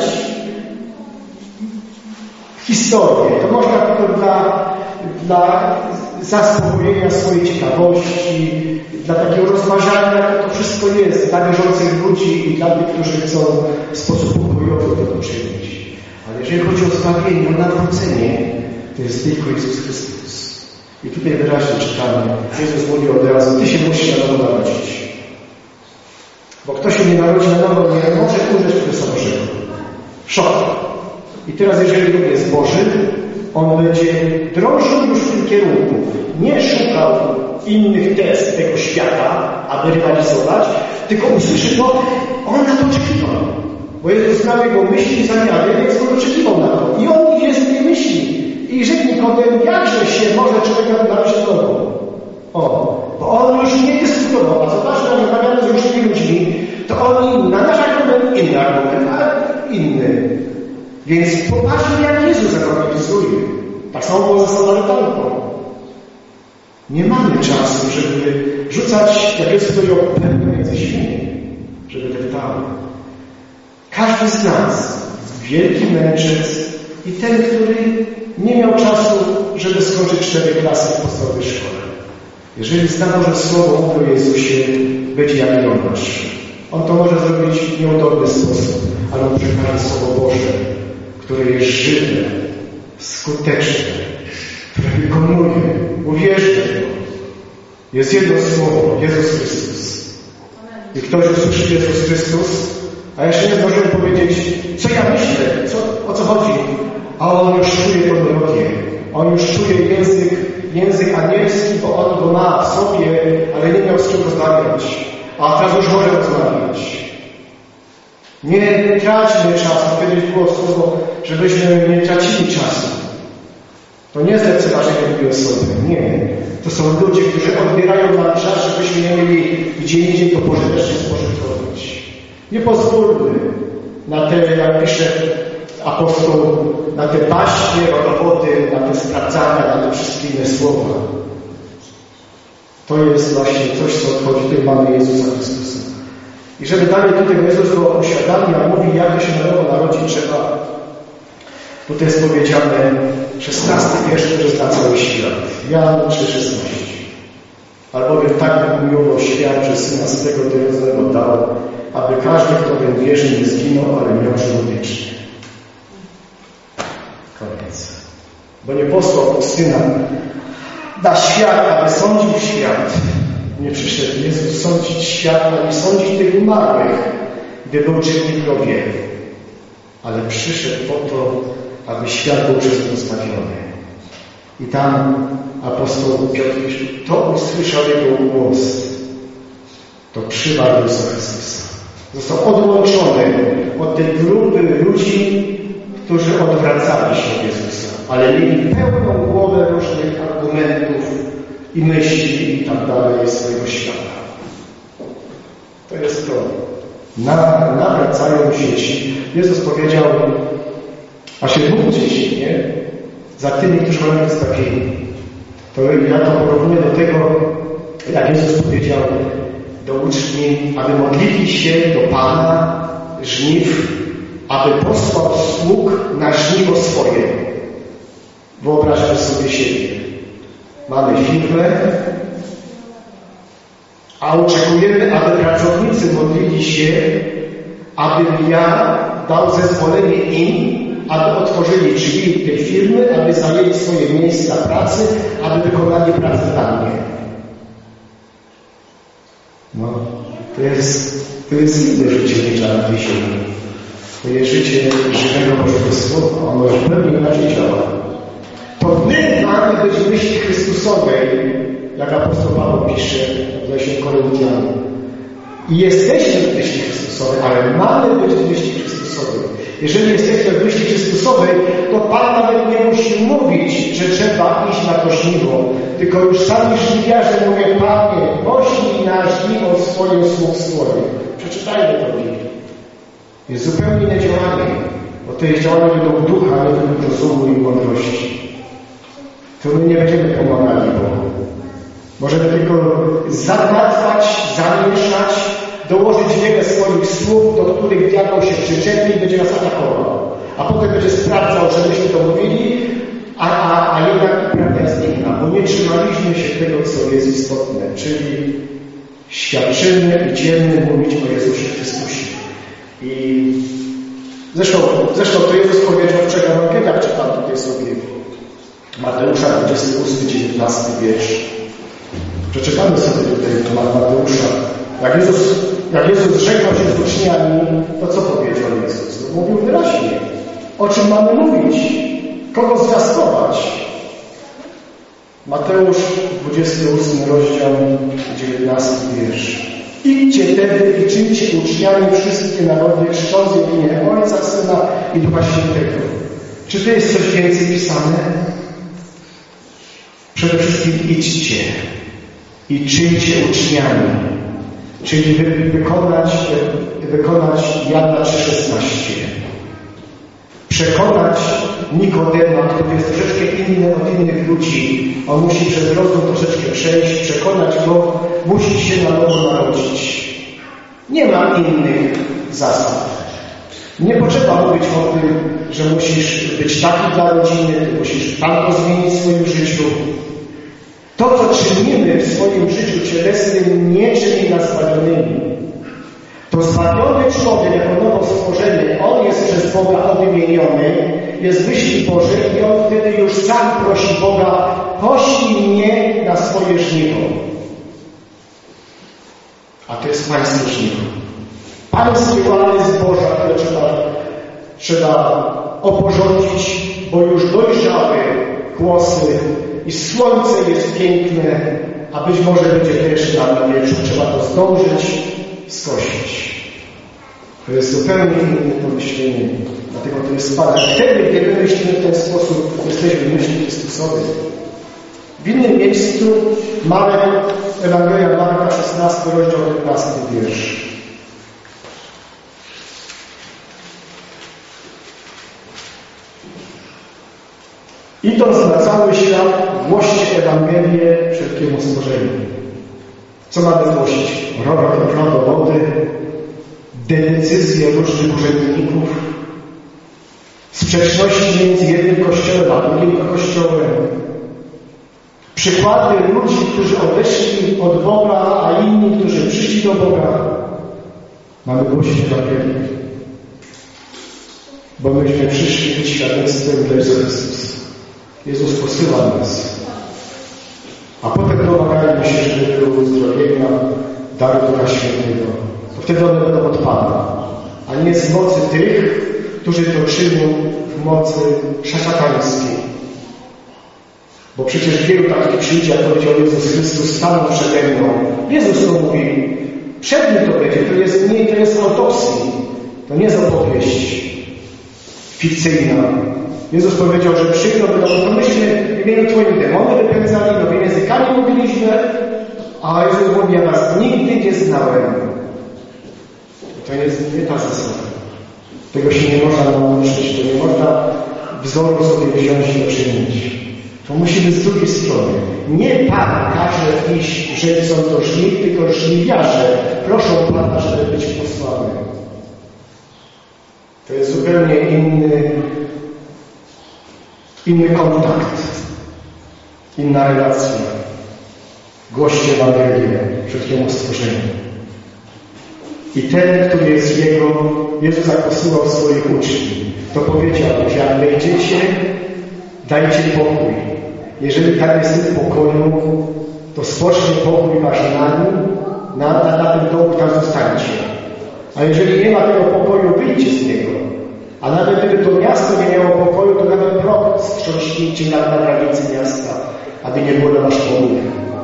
historię. To można tylko dla, dla zaspokojenia swojej ciekawości, dla takiego rozważania, jak to wszystko jest dla wierzących ludzi i dla tych, którzy chcą w sposób pokojowy to czynić. Ale jeżeli chodzi o zbawienie, o nawrócenie, to jest tylko Jezus Chrystus. I tutaj wyraźnie czytamy, Jezus mówi od razu: ty się musisz na nowo narodzić. Bo kto się nie narodzi na nowo, nie może ujrzeć Chrystusa Bożego. Szok. I teraz, jeżeli Bóg jest Boży, On będzie drążył już w tym kierunku. Nie szukał innych tez tego świata, aby rywalizować, tylko usłyszy to, On na to oczekiwał. Bo Jezus znał Jego myśli i zamiary, więc On oczekiwał na to. I On jest w tej myśli. I rzekł Nikodem: jakże się może człowiek narodzić na nowo? O, bo on już nie dyskutował. A zobaczmy, jak rozmawiamy z różnymi ludźmi, to oni na nasz argument inny argument, ale inny. Więc popatrzmy, jak Jezus argumentuje. Tak samo było ze Samarytanką. Nie mamy czasu, żeby rzucać, jak jest to ją pewne między świnie, żeby deptały. Każdy z nas, wielki mędrzec i ten, który nie miał czasu, żeby skończyć cztery klasy w podstawowej szkole. Jeżeli zna Boże Słowo, mówi o Jezusie, będzie jak Jonasz. On to może zrobić w nieudolny sposób, ale on przekaże Słowo Boże, które jest żywe, skuteczne, które wykonuje. Uwierzcie w to. Jest jedno słowo, Jezus Chrystus. I ktoś usłyszy Jezus Chrystus, a jeszcze nie zdążyłem powiedzieć, co ja myślę, co, o co chodzi. A on już czuje podrogie. On już czuje język, język anielski, bo on go ma w sobie, ale nie miał z czym rozmawiać. A teraz już może rozmawiać. Nie traćmy czasu. Kiedyś było słowo, żebyśmy nie tracili czasu. To nie jest lekceważenie drugiej osoby. Nie. To są ludzie, którzy odbierają nam czas, żebyśmy nie mieli gdzie indziej to pożytecznie spożytkować. Nie pozwólmy na te, jak pisze apostoł, na te baśnie, rodowody, na te sprawdzania, na te wszystkie inne słowa. To jest właśnie coś, co odchodzi. Tutaj mamy Jezusa Chrystusa. I żeby dalej tutaj Jezus go uświadamia, mówi, jak to się na nowo narodzić trzeba, Bo to jest powiedziane, szesnasty wiersz, który zna cały świat. Jan trzy szesnaście. Albowiem tak umiłował świat, że Syna swego jednorodzonego dał, aby każdy, kto w wierzy, nie zginął, ale miał życie wieczne. Koniec. Bo nie posłał Syna na świat, aby sądził świat. Nie przyszedł Jezus sądzić świat, ani sądzić tych umarłych, gdy był czynnik grobie. Ale przyszedł po to, aby świat był przez niego zbawiony. I tam apostoł Piotr, to usłyszał jego głos, to przymarł Jezusa Chrystusa. Został odłączony od tej grupy ludzi, którzy odwracali się od Jezusa, ale mieli pełną głowę różnych argumentów i myśli i tak dalej swojego świata. To jest to. Na, nawracają się ci. Jezus powiedział, a się módlcie się, nie? Za tymi, którzy mają być zbawieni. To ja to porównuję do tego, jak Jezus powiedział do uczniów, aby modlili się do Pana żniw, aby posłał sług na żniwo swoje. Wyobraźmy sobie siebie. Mamy firmę, a oczekujemy, aby pracownicy modlili się, abym ja dał zezwolenie im, aby otworzyli drzwi tej firmy, aby zajęli swoje miejsca pracy, aby wykonali pracę dla mnie. No, to jest, to jest inne życie niż na tej ziemi. To jest życie żywego Bożego Słowa. Ono w pełni inaczej działa. To my mamy być w myśli Chrystusowej, jak apostoł Paweł pisze w lesie Koryntian. I jesteśmy w myśli Chrystusowej, ale mamy być w myśli Chrystusowej. Jeżeli jesteśmy w myśli Chrystusowej, to Pan nawet nie musi mówić, że trzeba iść na to żniwo. Tylko już sami żniwiarze mówią, Panie, poślij na żniwo swoje sług swoje. Przeczytajmy to w Biblii. Jest zupełnie inne działanie, bo to jest działanie według ducha, nie według rozumu i mądrości. To my nie będziemy pomagali Bogu. Możemy tylko zagmatwać, zamieszać, dołożyć wiele swoich słów, do których diabeł się przyczepi i będzie nas atakował. A potem będzie sprawdzał, że myśmy to mówili, a, a, a jednak prawda jest inna, bo nie trzymaliśmy się tego, co jest istotne, czyli świadczymy i dzielmy mówić o Jezusie Chrystusie. I zresztą, zresztą to Jezus powiedział w trzech Ewangeliach, czytam tutaj sobie Mateusza, dwudziesty ósmy, dziewiętnasty wiersz. Przeczytamy sobie tutaj Mateusza. Jak Jezus, jak Jezus żegnał się z uczniami, to co powiedział Jezus? Mówił wyraźnie. O czym mamy mówić? Kogo zwiastować? Mateusz, dwudziesty ósmy rozdział, dziewiętnasty wiersz. Idźcie tedy i czyńcie uczniami wszystkie narody, chrzcząc je w imię Ojca, Syna i Ducha Świętego. Czy to jest coś więcej pisane? Przede wszystkim idźcie i czyńcie uczniami, czyli wy, wykonać, wykonać Jana trzy szesnaście. Przekonać Nikodema, który jest troszeczkę inny od innych ludzi. On musi przez rozum troszeczkę przejść, przekonać go, musi się na nowo narodzić. Nie ma innych zasad. Nie potrzeba mówić o tym, że musisz być taki dla rodziny, ty musisz tamto zmienić w swoim życiu. To, co czynimy w swoim życiu cielesnym, nie czyni nas zbawionymi. To zbawiony człowiek, jako nowo stworzenie, on jest przez Boga odmieniony, jest w myśli Bożej i on wtedy już sam prosi Boga, poślij mnie na swoje żniwo. A to jest pańskie żniwo. Pańskie łany zboża, które trzeba, trzeba oporządzić, bo już dojrzały kłosy i słońce jest piękne, a być może będzie też na wieczór. Trzeba to zdążyć skosić. To jest zupełnie inne pomyślenie. Dlatego to jest spadek. Wtedy, kiedy myślimy w ten sposób, jesteśmy w myśli Chrystusowej. W innym miejscu mamy Ewangelia Marka, szesnasty rozdział, piętnasty wiersz. Idąc na cały świat, głoście Ewangelię wszelkiemu stworzeniu. Co mamy głosić? Rodowody, decyzje różnych urzędników, sprzeczności między jednym kościołem a drugim kościołem, przykłady ludzi, którzy odeszli od Boga, a inni, którzy przyszli do Boga. Mamy głosić Ewangelię, bo myśmy przyszli być świadectwem dla Jezusa Chrystusa. Jezus posyła nas, a potem domagajmy się, żeby było uzdrowienia, daru Ducha Świętego. To wtedy one będą od Pana, a nie z mocy tych, którzy to czynią w mocy szatańskiej. Bo przecież wielu takich przyjdzie, jak powiedział Jezus Chrystus, staną przede mną. Jezus to mówi, przed nim to będzie, to jest, nie, to jest autopsji, to nie jest opowieść fikcyjna. Jezus powiedział, że przyjdą, będą, to myśmy w imieniu Twoim demony wypędzali, nowymi językami mówiliśmy, a Jezus mówi, ja was nigdy nie znałem. To jest nie ta zasada. Tego się nie można nauczyć, to nie można wzoru sobie wziąć i czynić. To musi być z drugiej strony. Nie Pan każe iść żeńcom do żniw, tylko żniwiarze proszą Pana, żeby być posłany. To jest zupełnie inny, inny kontakt, inna relacja. Głoście Ewangelię wszelkiemu stworzeniu. I ten, który jest Jego, Jezus jak posyłał swoich uczniów, to powiedział, że jak wejdziecie, dajcie pokój. Jeżeli tam jest ten pokoju, to spocznie pokój wasz na nim, na, na, na tym domu tam zostańcie. A jeżeli nie ma tego pokoju, wyjdźcie z niego. A nawet gdyby to miasto nie miało pokoju, to nawet prog strząśnijcie na, na granicy miasta, aby nie było na wasz pomówień.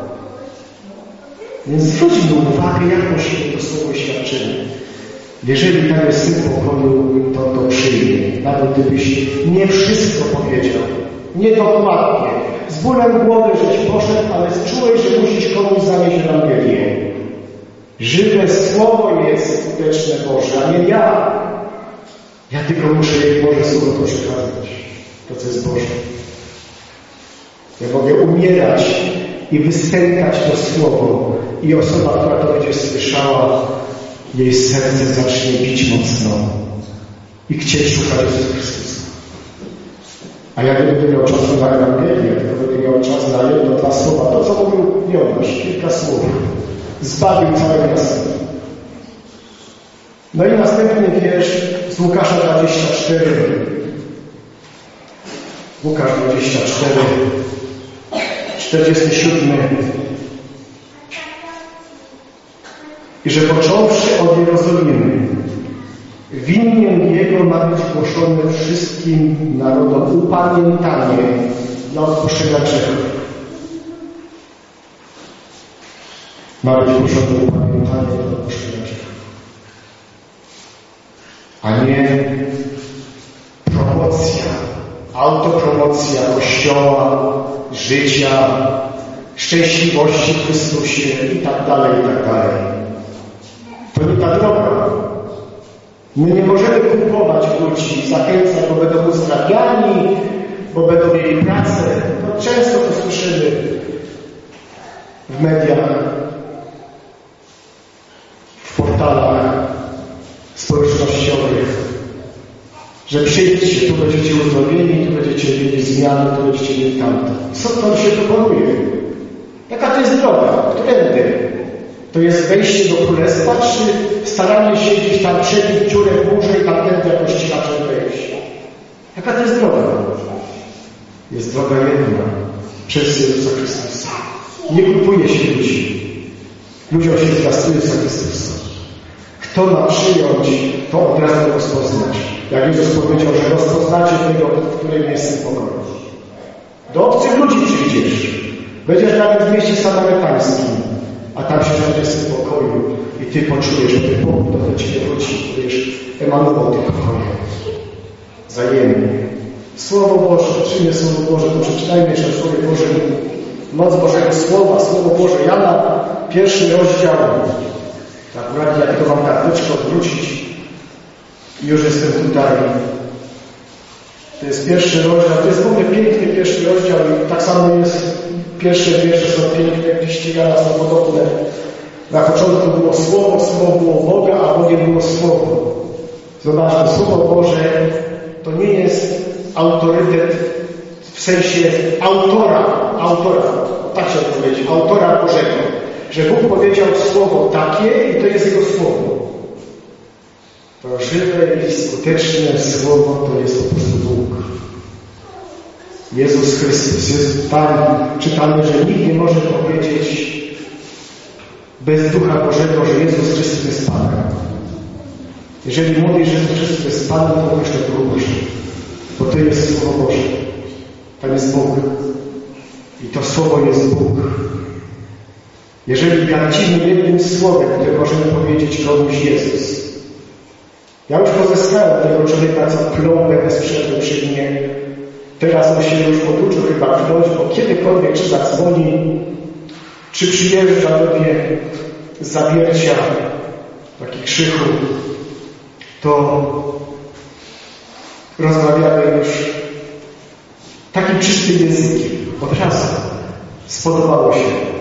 Więc zwróćmy uwagę, jak musimy to słowo świadczymy. Jeżeli tam jest syn pokoju, to to przyjmie. Nawet gdybyś nie wszystko powiedział, niedokładnie, z bólem głowy, żeś poszedł, ale czułeś, że musisz komuś zanieść Ewangelię. Żywe słowo jest skuteczne Boże, a nie ja. Ja tylko muszę jej Boże słowo to przekazać. To, co jest Boże. Ja mogę umierać i występać to słowo i osoba, która to będzie słyszała, jej serce zacznie bić mocno i chcieć szukać Jezusa Chrystusa. A ja nie będę miał czasu na Ewangelię, tylko będę miał czas na jedno, dwa słowa. To, co mówił Jonasz, kilka słów. Zbawił całe miasto. No i następny wiersz z Łukasza dwadzieścia cztery. Łukasz dwadzieścia cztery, czterdziesty siódmy. I że począwszy od Jerozolimy, winien Jego ma być głoszone wszystkim narodom upamiętanie dla odpuszczenia grzechów. Ma być głoszone upamiętanie dla odpuszczenia grzechów. A nie promocja, autopromocja Kościoła, życia, szczęśliwości w Chrystusie i tak dalej, i tak dalej. To nie ta droga. My nie możemy kupować ludzi, zachęcać, bo będą uzdrawiani, bo będą mieli pracę. No, często to słyszymy w mediach, w portalach społecznościowych, że przyjdźcie, tu będziecie uzdrowieni, tu będziecie mieli zmiany, tu będziecie mieli tamto. Co to się proponuje? Jaka to jest droga? Którędy? To jest wejście do królestwa, czy staranie się gdzieś tam przebić dziurę w murze i tamtędy jakoś inaczej wejść? Jaka to jest droga? Jest droga jedna. Przez Jezusa Chrystusa. Nie kupuje się ludzi. Ludziom się zwiastuje Jezusa Chrystusa. Kto ma przyjąć, to od razu rozpoznać. Jak Jezus powiedział, że rozpoznacie tego, w którym jest Syn pokoju. Do obcych ludzi przyjdziesz. Będziesz nawet w mieście samarytańskim, a tam się znajdzie Syn pokoju i Ty poczujesz, że Ty Bóg do Ciebie wróci, powiesz, emanował Ty pokoju. Wzajemnie. Słowo Boże, czym jest Słowo Boże? To przeczytajmy jeszcze Słowie Boże. Moc Bożego Słowa, Słowo Boże Jana, pierwszy rozdział. Tak, akurat jak to mam karteczkę odwrócić. I już jestem tutaj. To jest pierwszy rozdział. To jest w ogóle piękny pierwszy rozdział i tak samo jest. Pierwsze wiersze są piękne, w liście Jana są podobne. Na początku było Słowo, Słowo było Boga, a Bogiem było Słowo. Zobaczmy, Słowo Boże to nie jest autorytet w sensie autora, autora, tak się powiedzieć, autora Bożego, że Bóg powiedział słowo takie i to jest Jego słowo. To żywe i skuteczne słowo to jest po prostu Bóg. Jezus Chrystus. Jest tam czytamy, że nikt nie może powiedzieć bez Ducha Bożego, że Jezus Chrystus jest Panem. Jeżeli mówisz, że Jezus Chrystus jest Panem, to mówisz to Duchu Boże. Bo to jest Słowo Boże. Tam jest Bóg. I to Słowo jest Bóg. Jeżeli gardzimy jednym słowem, które możemy powiedzieć komuś Jezus. Ja już pozyskałem tego człowieka, co pląbę bez przerwy przy mnie. Teraz on się już oduczył chyba kląć, bo kiedykolwiek czy zadzwoni, czy przyjeżdża do mnie z zawiercia, taki krzyku, to rozmawiamy już takim czystym językiem. Od razu spodobało się,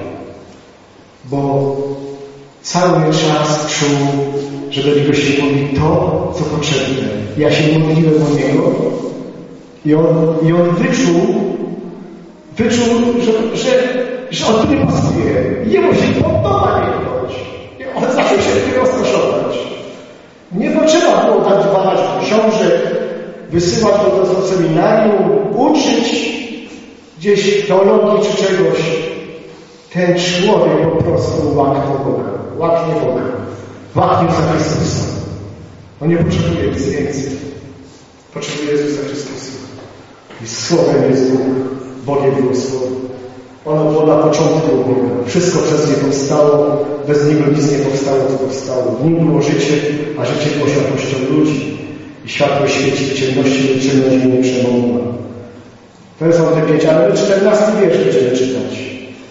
bo cały czas czuł, że do niego się mówi to, co potrzebne. Ja się modliłem o niego i on, i on wyczuł, wyczuł, że, że, że on tu nie pasuje. Jemu się podoba nie chodzi. On zaczął się tym rozkoszować. Nie potrzeba było tak badać książek, wysyłać go do seminarium, uczyć gdzieś teologii czy czegoś. Ten człowiek po prostu łaknie Boga. Łaknie Boga. Łaknie za Chrystusa. On nie potrzebuje nic więcej. Potrzebuje Jezusa Chrystusa. I Słowem jest Bóg. Bogiem było Słowo. Ono było na początku Boga. Wszystko przez nie powstało. Bez Niego nic nie powstało, co powstało. W Nim było życie, a życie było światłością ludzi. I światło świeci w ciemności, i ciemność nie przemogła. To są te pięć, ale my czternasty wiersz będziemy czytać.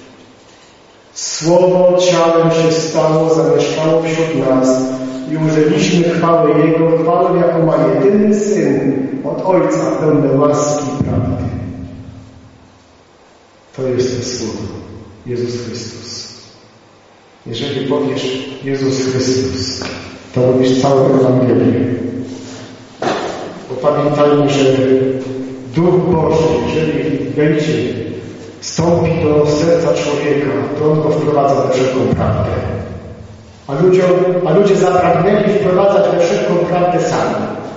Słowo ciałem się stało, zamieszkało wśród nas i ujrzeliśmy chwałę Jego, chwałę, jaką ma jedyny Syn od Ojca, pełne łaski i prawdy. To jest to Słowo. Jezus Chrystus. Jeżeli powiesz Jezus Chrystus, to robisz całą Ewangelię. Bo pamiętajmy, że Duch Boży, jeżeli wejdzie, wstąpi do serca człowieka, to On go wprowadza we wszelką prawdę. A, ludziom, a ludzie zapragnęli wprowadzać we wszelką prawdę sami.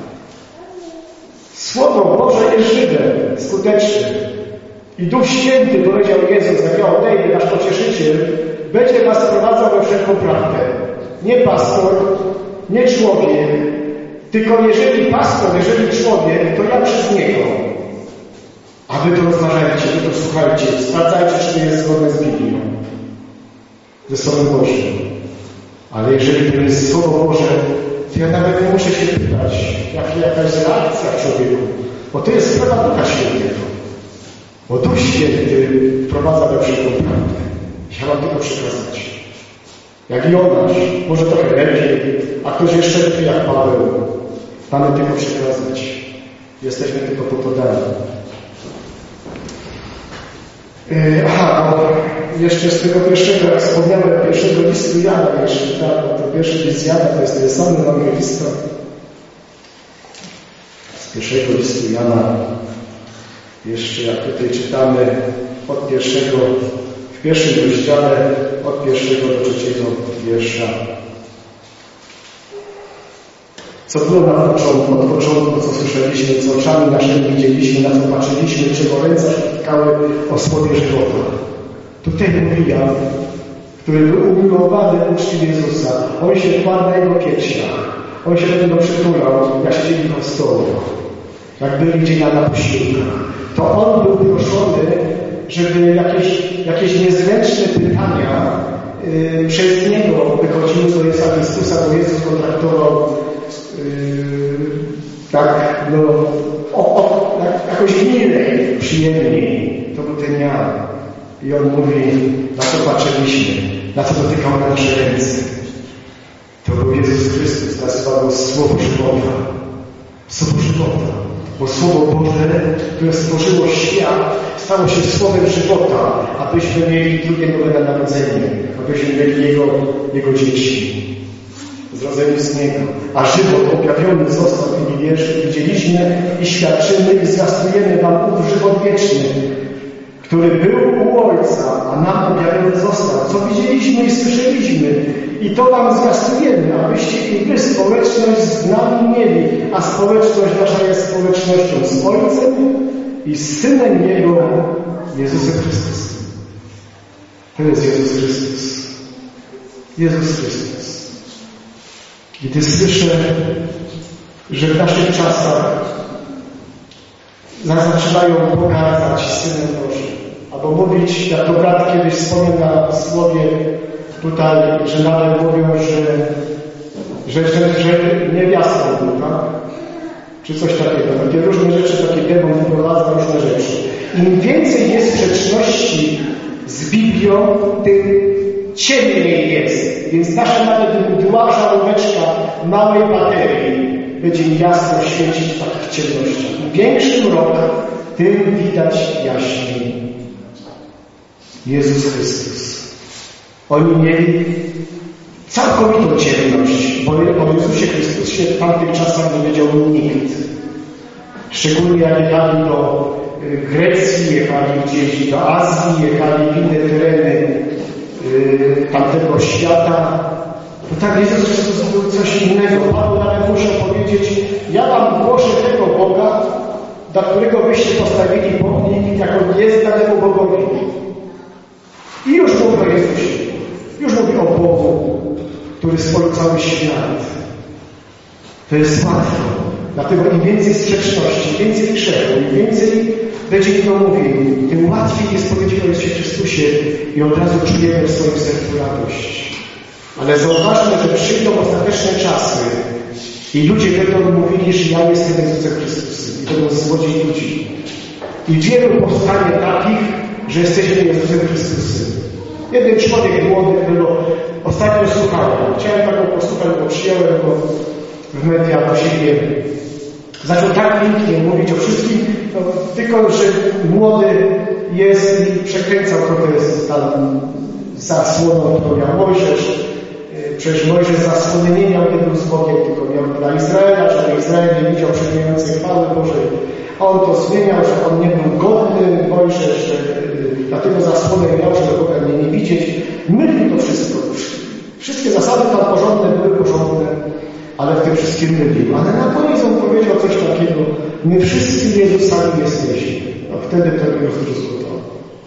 Słowo Boże jest żywe, skuteczne. I Duch Święty, powiedział Jezus, jak ja odejdę, nasz Pocieszyciel, będzie was wprowadzał we wszelką prawdę. Nie pastor, nie człowiek, tylko jeżeli pastor, jeżeli człowiek, to ja przez niego. A wy to rozważajcie, wy to słuchajcie, sprawdzajcie, czy to jest zgodne z Biblią, ze Słowem Bożym. Ale jeżeli to jest Słowo Boże, to ja nawet nie muszę się pytać, jak, jakaś reakcja w człowieku, bo to jest sprawa Ducha Świętego. Bo Duch Święty wprowadza we wszelką prawdę. Ja mam tylko przekazać. Jak Jonasz, może trochę lepiej, a ktoś jeszcze lepiej jak Paweł. Mamy tylko przekazać. Jesteśmy tylko po podaniu. Yy, aha, bo jeszcze z tego pierwszego, jak wspomniałem, pierwszego listu Jana, jeszcze tak, to pierwszy list Jana to jest ten sam ewangelista. Z pierwszego listu Jana, jeszcze jak tutaj czytamy od pierwszego, w pierwszym rozdziale, od pierwszego do trzeciego wiersza. Co było na początku, od początku, co słyszeliśmy, co oczami naszymi widzieliśmy, na co patrzyliśmy, czego ręce spotkały o słowie żywota. Tutaj mówi Jan, który był umiłowany uczciw Jezusa. On się kładł na Jego piersiach. On się do niego przytulał, jak siedzieli po stole. Jak byli gdzieś na posiłkach. To on był proszony, żeby jakieś, jakieś niezręczne pytania yy, przez niego wychodziły do Jezusa Chrystusa, bo Jezus go traktował Yy, tak, no, o, o, jak, jakoś milej, przyjemniej. To był ten Jan. I on mówi, na co patrzyliśmy, na co dotykały nasze ręce. To był Jezus Chrystus, nazywał Słowo żywota. Słowo żywota. Bo Słowo Boże, które stworzyło świat, stało się Słowem żywota, abyśmy mieli drugie nowe narodzenie, abyśmy mieli Jego, Jego dzieci. zrodzeniu z Niego, a żywot objawiony został w tym wierszu. Widzieliśmy i świadczymy i zwiastujemy wam ów żywot wieczny, który był u Ojca, a nam objawiony został. Co widzieliśmy i słyszeliśmy, i to wam zwiastujemy, abyście i wy społeczność z nami mieli, a społeczność nasza jest społecznością z Ojcem i z Synem Jego, Jezusem Chrystusem. To jest Jezus Chrystus. Jezus Chrystus. Gdy słyszę, że w naszych czasach nas zaczynają pogardzać Synem Bożym, albo mówić, jak to brat kiedyś wspomniał na słowie tutaj, że nawet mówią, że, że, że, że niewiastą był, tak? Czy coś takiego. Takie różne rzeczy, takie demon wprowadza różne rzeczy. Im więcej jest sprzeczności z Biblią, tym ciemniej jest. Więc nasza nawet mdła żaróweczka małej baterii będzie jasno świecić w takich ciemnościach. Im większy mrok, tym widać jaśniej. Jezus Chrystus. Oni mieli całkowitą ciemność, bo o Jezusie Chrystusie w tamtych czasach nie wiedział nikt. Szczególnie jak jechali do Grecji, jechali gdzieś do Azji, jechali w inne tereny yy, tamtego świata, to tak Jezus Chrystus był coś innego. Paweł nawet musiał powiedzieć, ja wam głoszę tego Boga, dla którego byście postawili pomnik, jak on jest danemu Bogowi. I już mówi o Jezusie. Już mówi o Bogu, który stworzył cały świat. To jest łatwo. Dlatego im więcej sprzeczności, im więcej grzechu, im więcej będzie kto mówił, tym łatwiej jest powiedzieć o Jezusie Chrystusie i od razu czujemy w swoim sercu radość. Ale zauważmy, że przyjdą ostateczne czasy i ludzie będą mówili, że ja jestem Jezusem Chrystusem i będą zwodzić ludzi. I wielu powstanie takich, że jesteśmy Jezusem Chrystusem. Jeden człowiek młody, którego ostatnio słuchałem, chciałem taką posłuchać, bo przyjąłem go w media do siebie. Zaczął tak pięknie mówić o wszystkim, no, tylko że młody jest i przekręcał trochę z tam zasłoną, którą miał Mojżesz. Przecież Mojżesz zasłony nie miał, nie był z Bogiem, tylko miał dla Izraela, że Izrael nie widział przemieniającej chwały Bożej. A on to zmieniał, że on nie był godny Mojżesz, że dlatego zasłonę miał, żeby Boga mnie nie widzieć. Mylił to wszystko. Wszystkie zasady tam porządne były porządne, ale w tym wszystkim mylił. Ale na koniec on powiedział coś takiego, my wszyscy Jezusami jesteśmy. A wtedy to już rozgotował.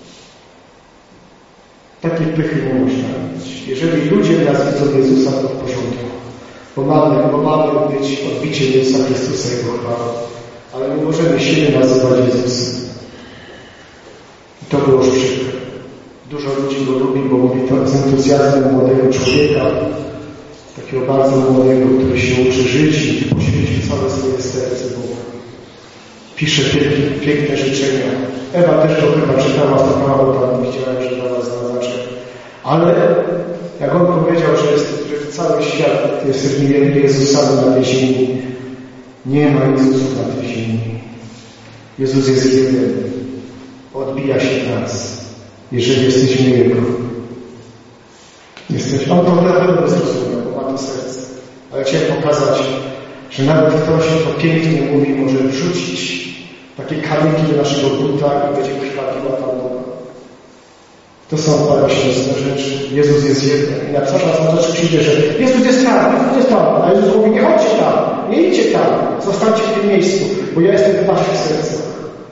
Takiej pychy nie można mieć. Jeżeli ludzie nas widzą Jezusa, to w porządku. Bo mamy, bo mamy być odbiciem Jezusa Chrystusa i Jego chwały. Ale nie możemy siebie nazywać Jezusem. I to było już przykre. Dużo ludzi go lubi, bo mówi to z entuzjazmem młodego człowieka, takiego bardzo młodego, który się uczy żyć i poświęcił całe swoje serce Bogu. Pisze piękne, piękne życzenia. Ewa też to chyba czytała, słuchała, tam widziałem, że dała znaczaczek. Ale jak on powiedział, że, jest, że cały świat jesteśmy Jezusami na tej ziemi, nie ma Jezusów na tej ziemi. Jezus jest jeden. Odbija się w nas, jeżeli jesteśmy Jego. Jesteśmy. On to na pewno zrozumiał, bo ma to serce. Ale chciałem pokazać, że nawet ktoś, kto pięknie mówi, może wrzucić takie kamyki do naszego buta i będzie krwawiła Pan Boga. To są bardzo śmieszne rzeczy. Jezus jest jeden. I na przykład na rzecz przyjdzie, że Jezus jest tam, Jezus jest tam. A Jezus mówi, nie chodźcie tam, nie idźcie tam, zostańcie w tym miejscu, bo ja jestem w waszych sercach.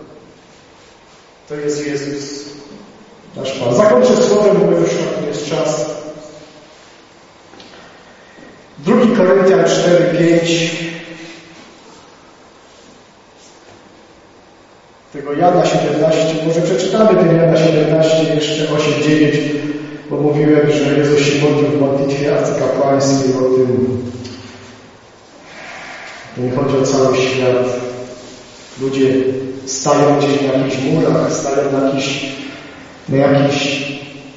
To jest Jezus, nasz Pan. Zakończę słowem, bo już taki jest czas. Drugi Koryntian cztery, pięć. Tego Jana siedemnaście, może przeczytamy ten Jana siedemnaście, jeszcze osiem, dziewięć, bo mówiłem, że Jezus się modlił w modlitwie arcykapłańskiej o tym. To nie chodzi o cały świat. Ludzie stają gdzieś na jakichś murach, stają na jakichś, na jakichś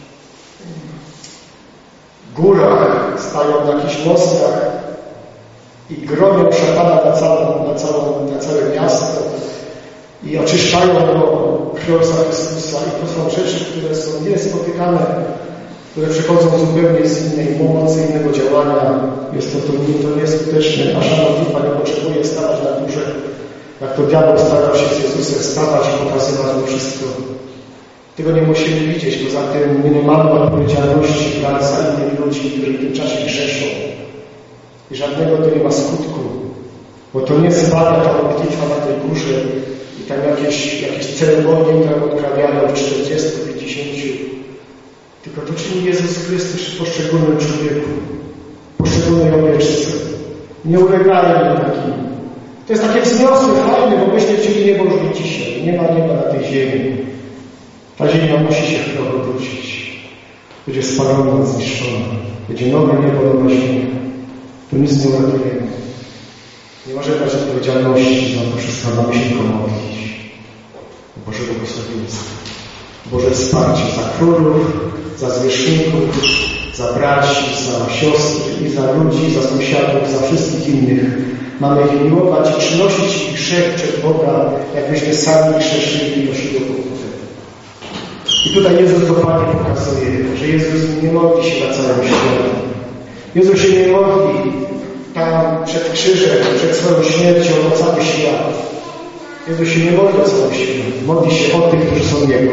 górach, stają na jakichś mostach i gronią szatana na, całą, na, całą, na całe miasto i oczyszczają go krwią Chrystusa. I to są rzeczy, które są niespotykane które przychodzą zupełnie z innej mocy, innego działania. Jest to, to, nie, to nieskuteczne. Nasza modlitwa nie potrzebuje stawać na górze, jak to diabeł starał się z Jezusem stawać i pokazywać mu wszystko. Tego nie musimy widzieć. Poza tym my nie mamy odpowiedzialności za innych ludzi, którzy w tym czasie grzeszą. I żadnego to nie ma skutku. Bo to nie zbawia ta modlitwa na tej górze i tam jakieś, jakieś ceremonie, które odprawiano w czterdziestu, pięćdziesięciu. Tylko to czyni Jezus Chrystus w poszczególnym człowieku, w poszczególnej owieczce. Nie ulegajmy takim. To jest takie wzniosłe, fajne, bo myśmy chcieli niebo już być dzisiaj. Nie ma nieba na tej ziemi. Ta ziemia musi się w proch obrócić. Będzie spalona, zniszczona. Będzie nowe niebo, nowa ziemia. To nic nie uratujemy. Nie może brać odpowiedzialności za to wszystko, mamy się tylko modlić. Boże błogosławieństwo. Boże wsparcie za królów, za zwierzchników, za braci, za siostry i za ludzi, za sąsiadów, za wszystkich innych. Mamy ich miłować i przynosić ich grzech przed Boga, jakbyśmy sami grzeszyli i prosili o pokutę. I tutaj Jezus dokładnie pokazuje, że Jezus nie modli się na całym świecie. Jezus się nie modli tam przed krzyżem, przed swoją śmiercią o cały świat. Jezus się nie modli o cały świat. Modli się o tych, którzy są Jego.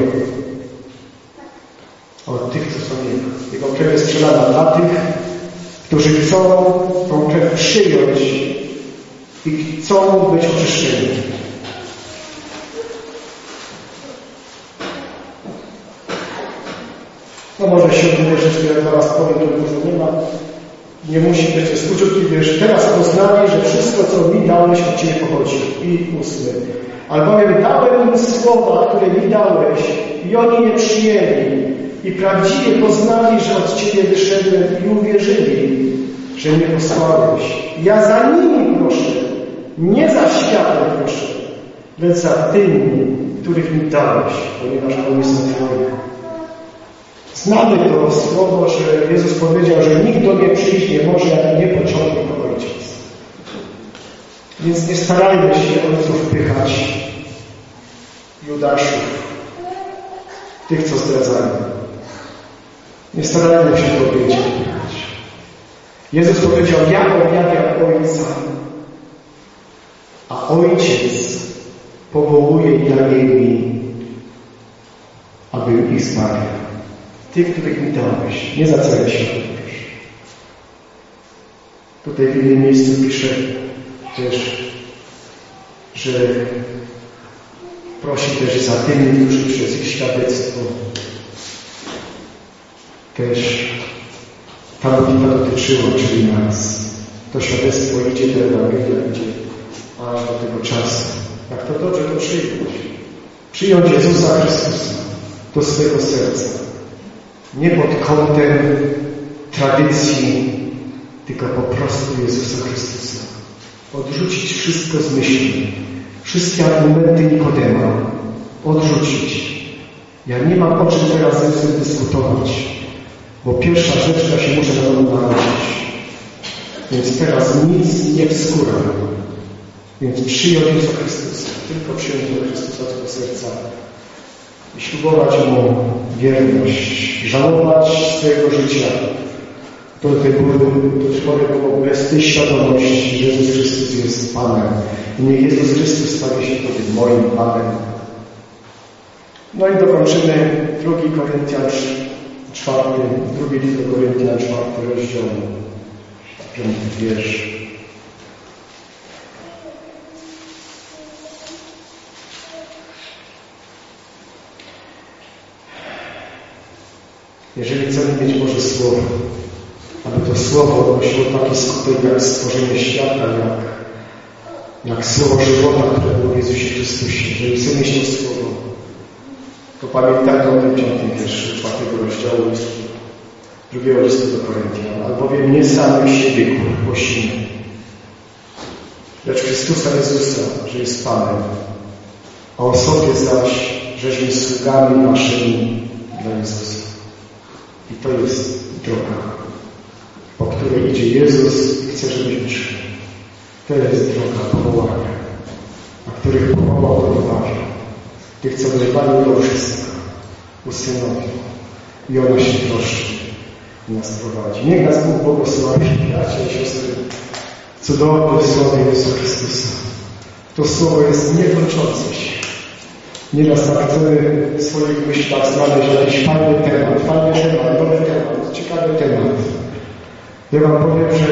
O tych, którzy są Jego. Jego krew jest przelana dla tych, którzy chcą tą krew przyjąć i chcą być oczyszczeni. No może siódmy rzecz, które zaraz powiem, to dużo nie ma. Nie musi być, jest króciutki wiersz. Teraz poznali, że wszystko, co mi dałeś, od Ciebie pochodzi. I ósmy. Albowiem dałem im słowa, które mi dałeś i oni je przyjęli. I prawdziwie poznali, że od Ciebie wyszedłem i uwierzyli, że mnie posłałeś. Ja za nimi proszę, nie za światem proszę, lecz za tymi, których mi dałeś, ponieważ oni są Twoje. Znamy to słowo, że Jezus powiedział, że nikt do mnie przyjść nie może, jak nie początnie to Ojciec. Więc nie starajmy się ojców wpychać, Judaszów, tych, co zdradzają. Nie starajmy się do Ojca wpychać. Jezus powiedział, ja objawiam Ojca, a Ojciec powołuje i daje mi, aby ich zbawił. Tych, których mi dałeś, nie za cały świat. Tutaj w innym miejscu pisze też, że prosi też za tymi, którzy przez ich świadectwo też ta modlitwa dotyczyła, czyli nas. To świadectwo idzie, ta Ewangelia idzie aż do tego czasu. Jak to dobrze to przyjąć? Przyjąć Jezusa Chrystusa do swojego serca. Nie pod kątem tradycji, tylko po prostu Jezusa Chrystusa. Odrzucić wszystko z myśli. Wszystkie argumenty Nikodema. Odrzucić. Ja nie mam o czym teraz ze sobą dyskutować, bo pierwsza rzecz, która się muszę na nowo narodzić. Więc teraz nic nie wskóra. Więc przyjąć Jezusa Chrystusa. Tylko przyjąć Jezusa Chrystusa do serca. I ślubować Mu wierność, żałować swojego życia. Do tej pory, do tej pory było bez tej świadomości, że Jezus Chrystus jest Panem. I niech Jezus Chrystus staje się wtedy moim Panem. No i dokończymy drugi Koryntian czwarty, drugi list do Koryntian czwarty rozdział, piąty wiersz. Jeżeli chcemy mieć Boże Słowo, aby to Słowo odnosiło taki skutek jak stworzenie świata, jak, jak Słowo żywota, które było w Jezusie Chrystusie. Jeżeli chcemy mieć to Słowo, to pamiętajmy o tym piątym wierszu czwartego rozdziału listu, drugiego listu do Koryntian. Albowiem nie samych siebie głosimy, lecz Chrystusa Jezusa, że jest Panem, a o sobie zaś, żeśmy sługami waszymi dla Jezusa. I to jest droga, po której idzie Jezus i chce, żebyśmy szli. To jest droga powołania, na których powołał do odwagi. Tych, co wyrwali do wszystko, usynowił. I ona się troszczy. nas prowadzi. Niech nas Bóg błogosławi, bracia i siostry, cudowne słowo Jezusa Chrystusa. To słowo jest niekończące się. Nieraz tak chcemy w swoich myślach znaleźć jakiś fajny temat, fajny temat, dobry temat, ciekawy temat. Ja wam powiem, że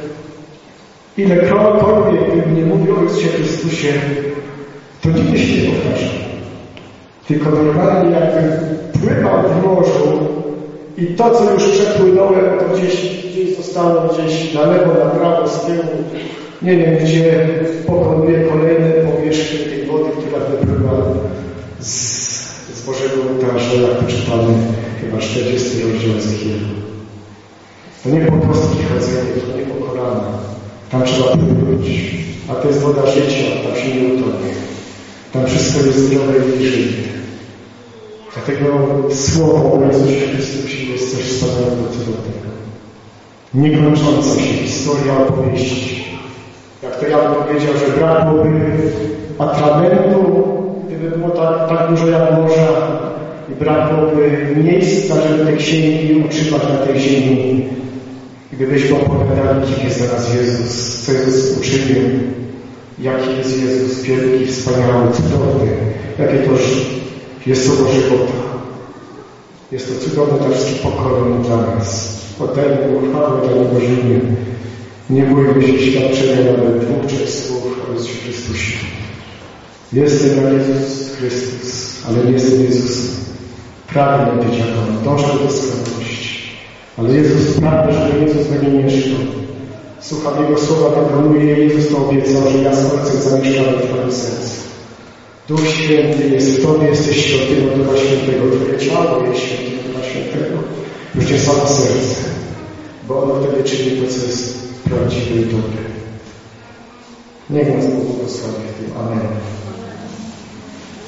ilekolwiek bym nie mówił o Jezusie Chrystusie, to nigdy się nie powtarza. Tylko normalnie jakbym pływał w morzu i to, co już przepłynąłem, to gdzieś, gdzieś zostało gdzieś na lewo, na prawo, z tyłu. Nie wiem, gdzie pokonuję kolejne powierzchnie tej wody, która wypływa z, z Bożego ołtarza, jak to czytamy chyba czterdziesty rozdział Ezechiela. To nie po prostych chodzenie, to nie po kolana. Tam trzeba płynąć. A to jest woda życia, tam się nie utonie. Tam wszystko jest zdrowe i żywe. Dlatego słowo o Jezusie Chrystusie jest coś wspaniałego, cudownego. Niekończąca się historia opowieści. Jak to Jan powiedział, że brakłoby atramentu, gdyby było tak, tak dużo jak morza i brakłoby miejsca, żeby te księgi utrzymać na tej ziemi. Gdybyśmy opowiadali, kim jest dla nas Jezus, co Jezus uczynił, jaki jest Jezus, wielki, wspaniały, cudowny, jakie to jest słowo żywota. Jest to cudowne dla wszystkich pokoleń dla nas. Oddajmy Mu chwałę, dla Niego żyjmy. Nie bójmy się świadczenia nawet dwóch, trzech słów o Jezusie Chrystusie. Jestem jak Jezus Chrystus, ale nie jestem Jezusem. Pragnę być jak On, dążę do doskonałości. Ale Jezus pragnę, żeby Jezus we mnie mieszkał. Słucham Jego słowa, wykonuję. Jezus to obiecał, że ja z Ojcem zamieszkam w Twoim sercu. Duch Święty jest w Tobie, jesteś świątynią Ducha Świętego. Twoje ciało jest świątynią Ducha Świętego. Już Cię samo serce, bo ono wtedy czyni to, co jest prawdziwe i dobre. Niech nas Bóg błogosławi w tym. Amen.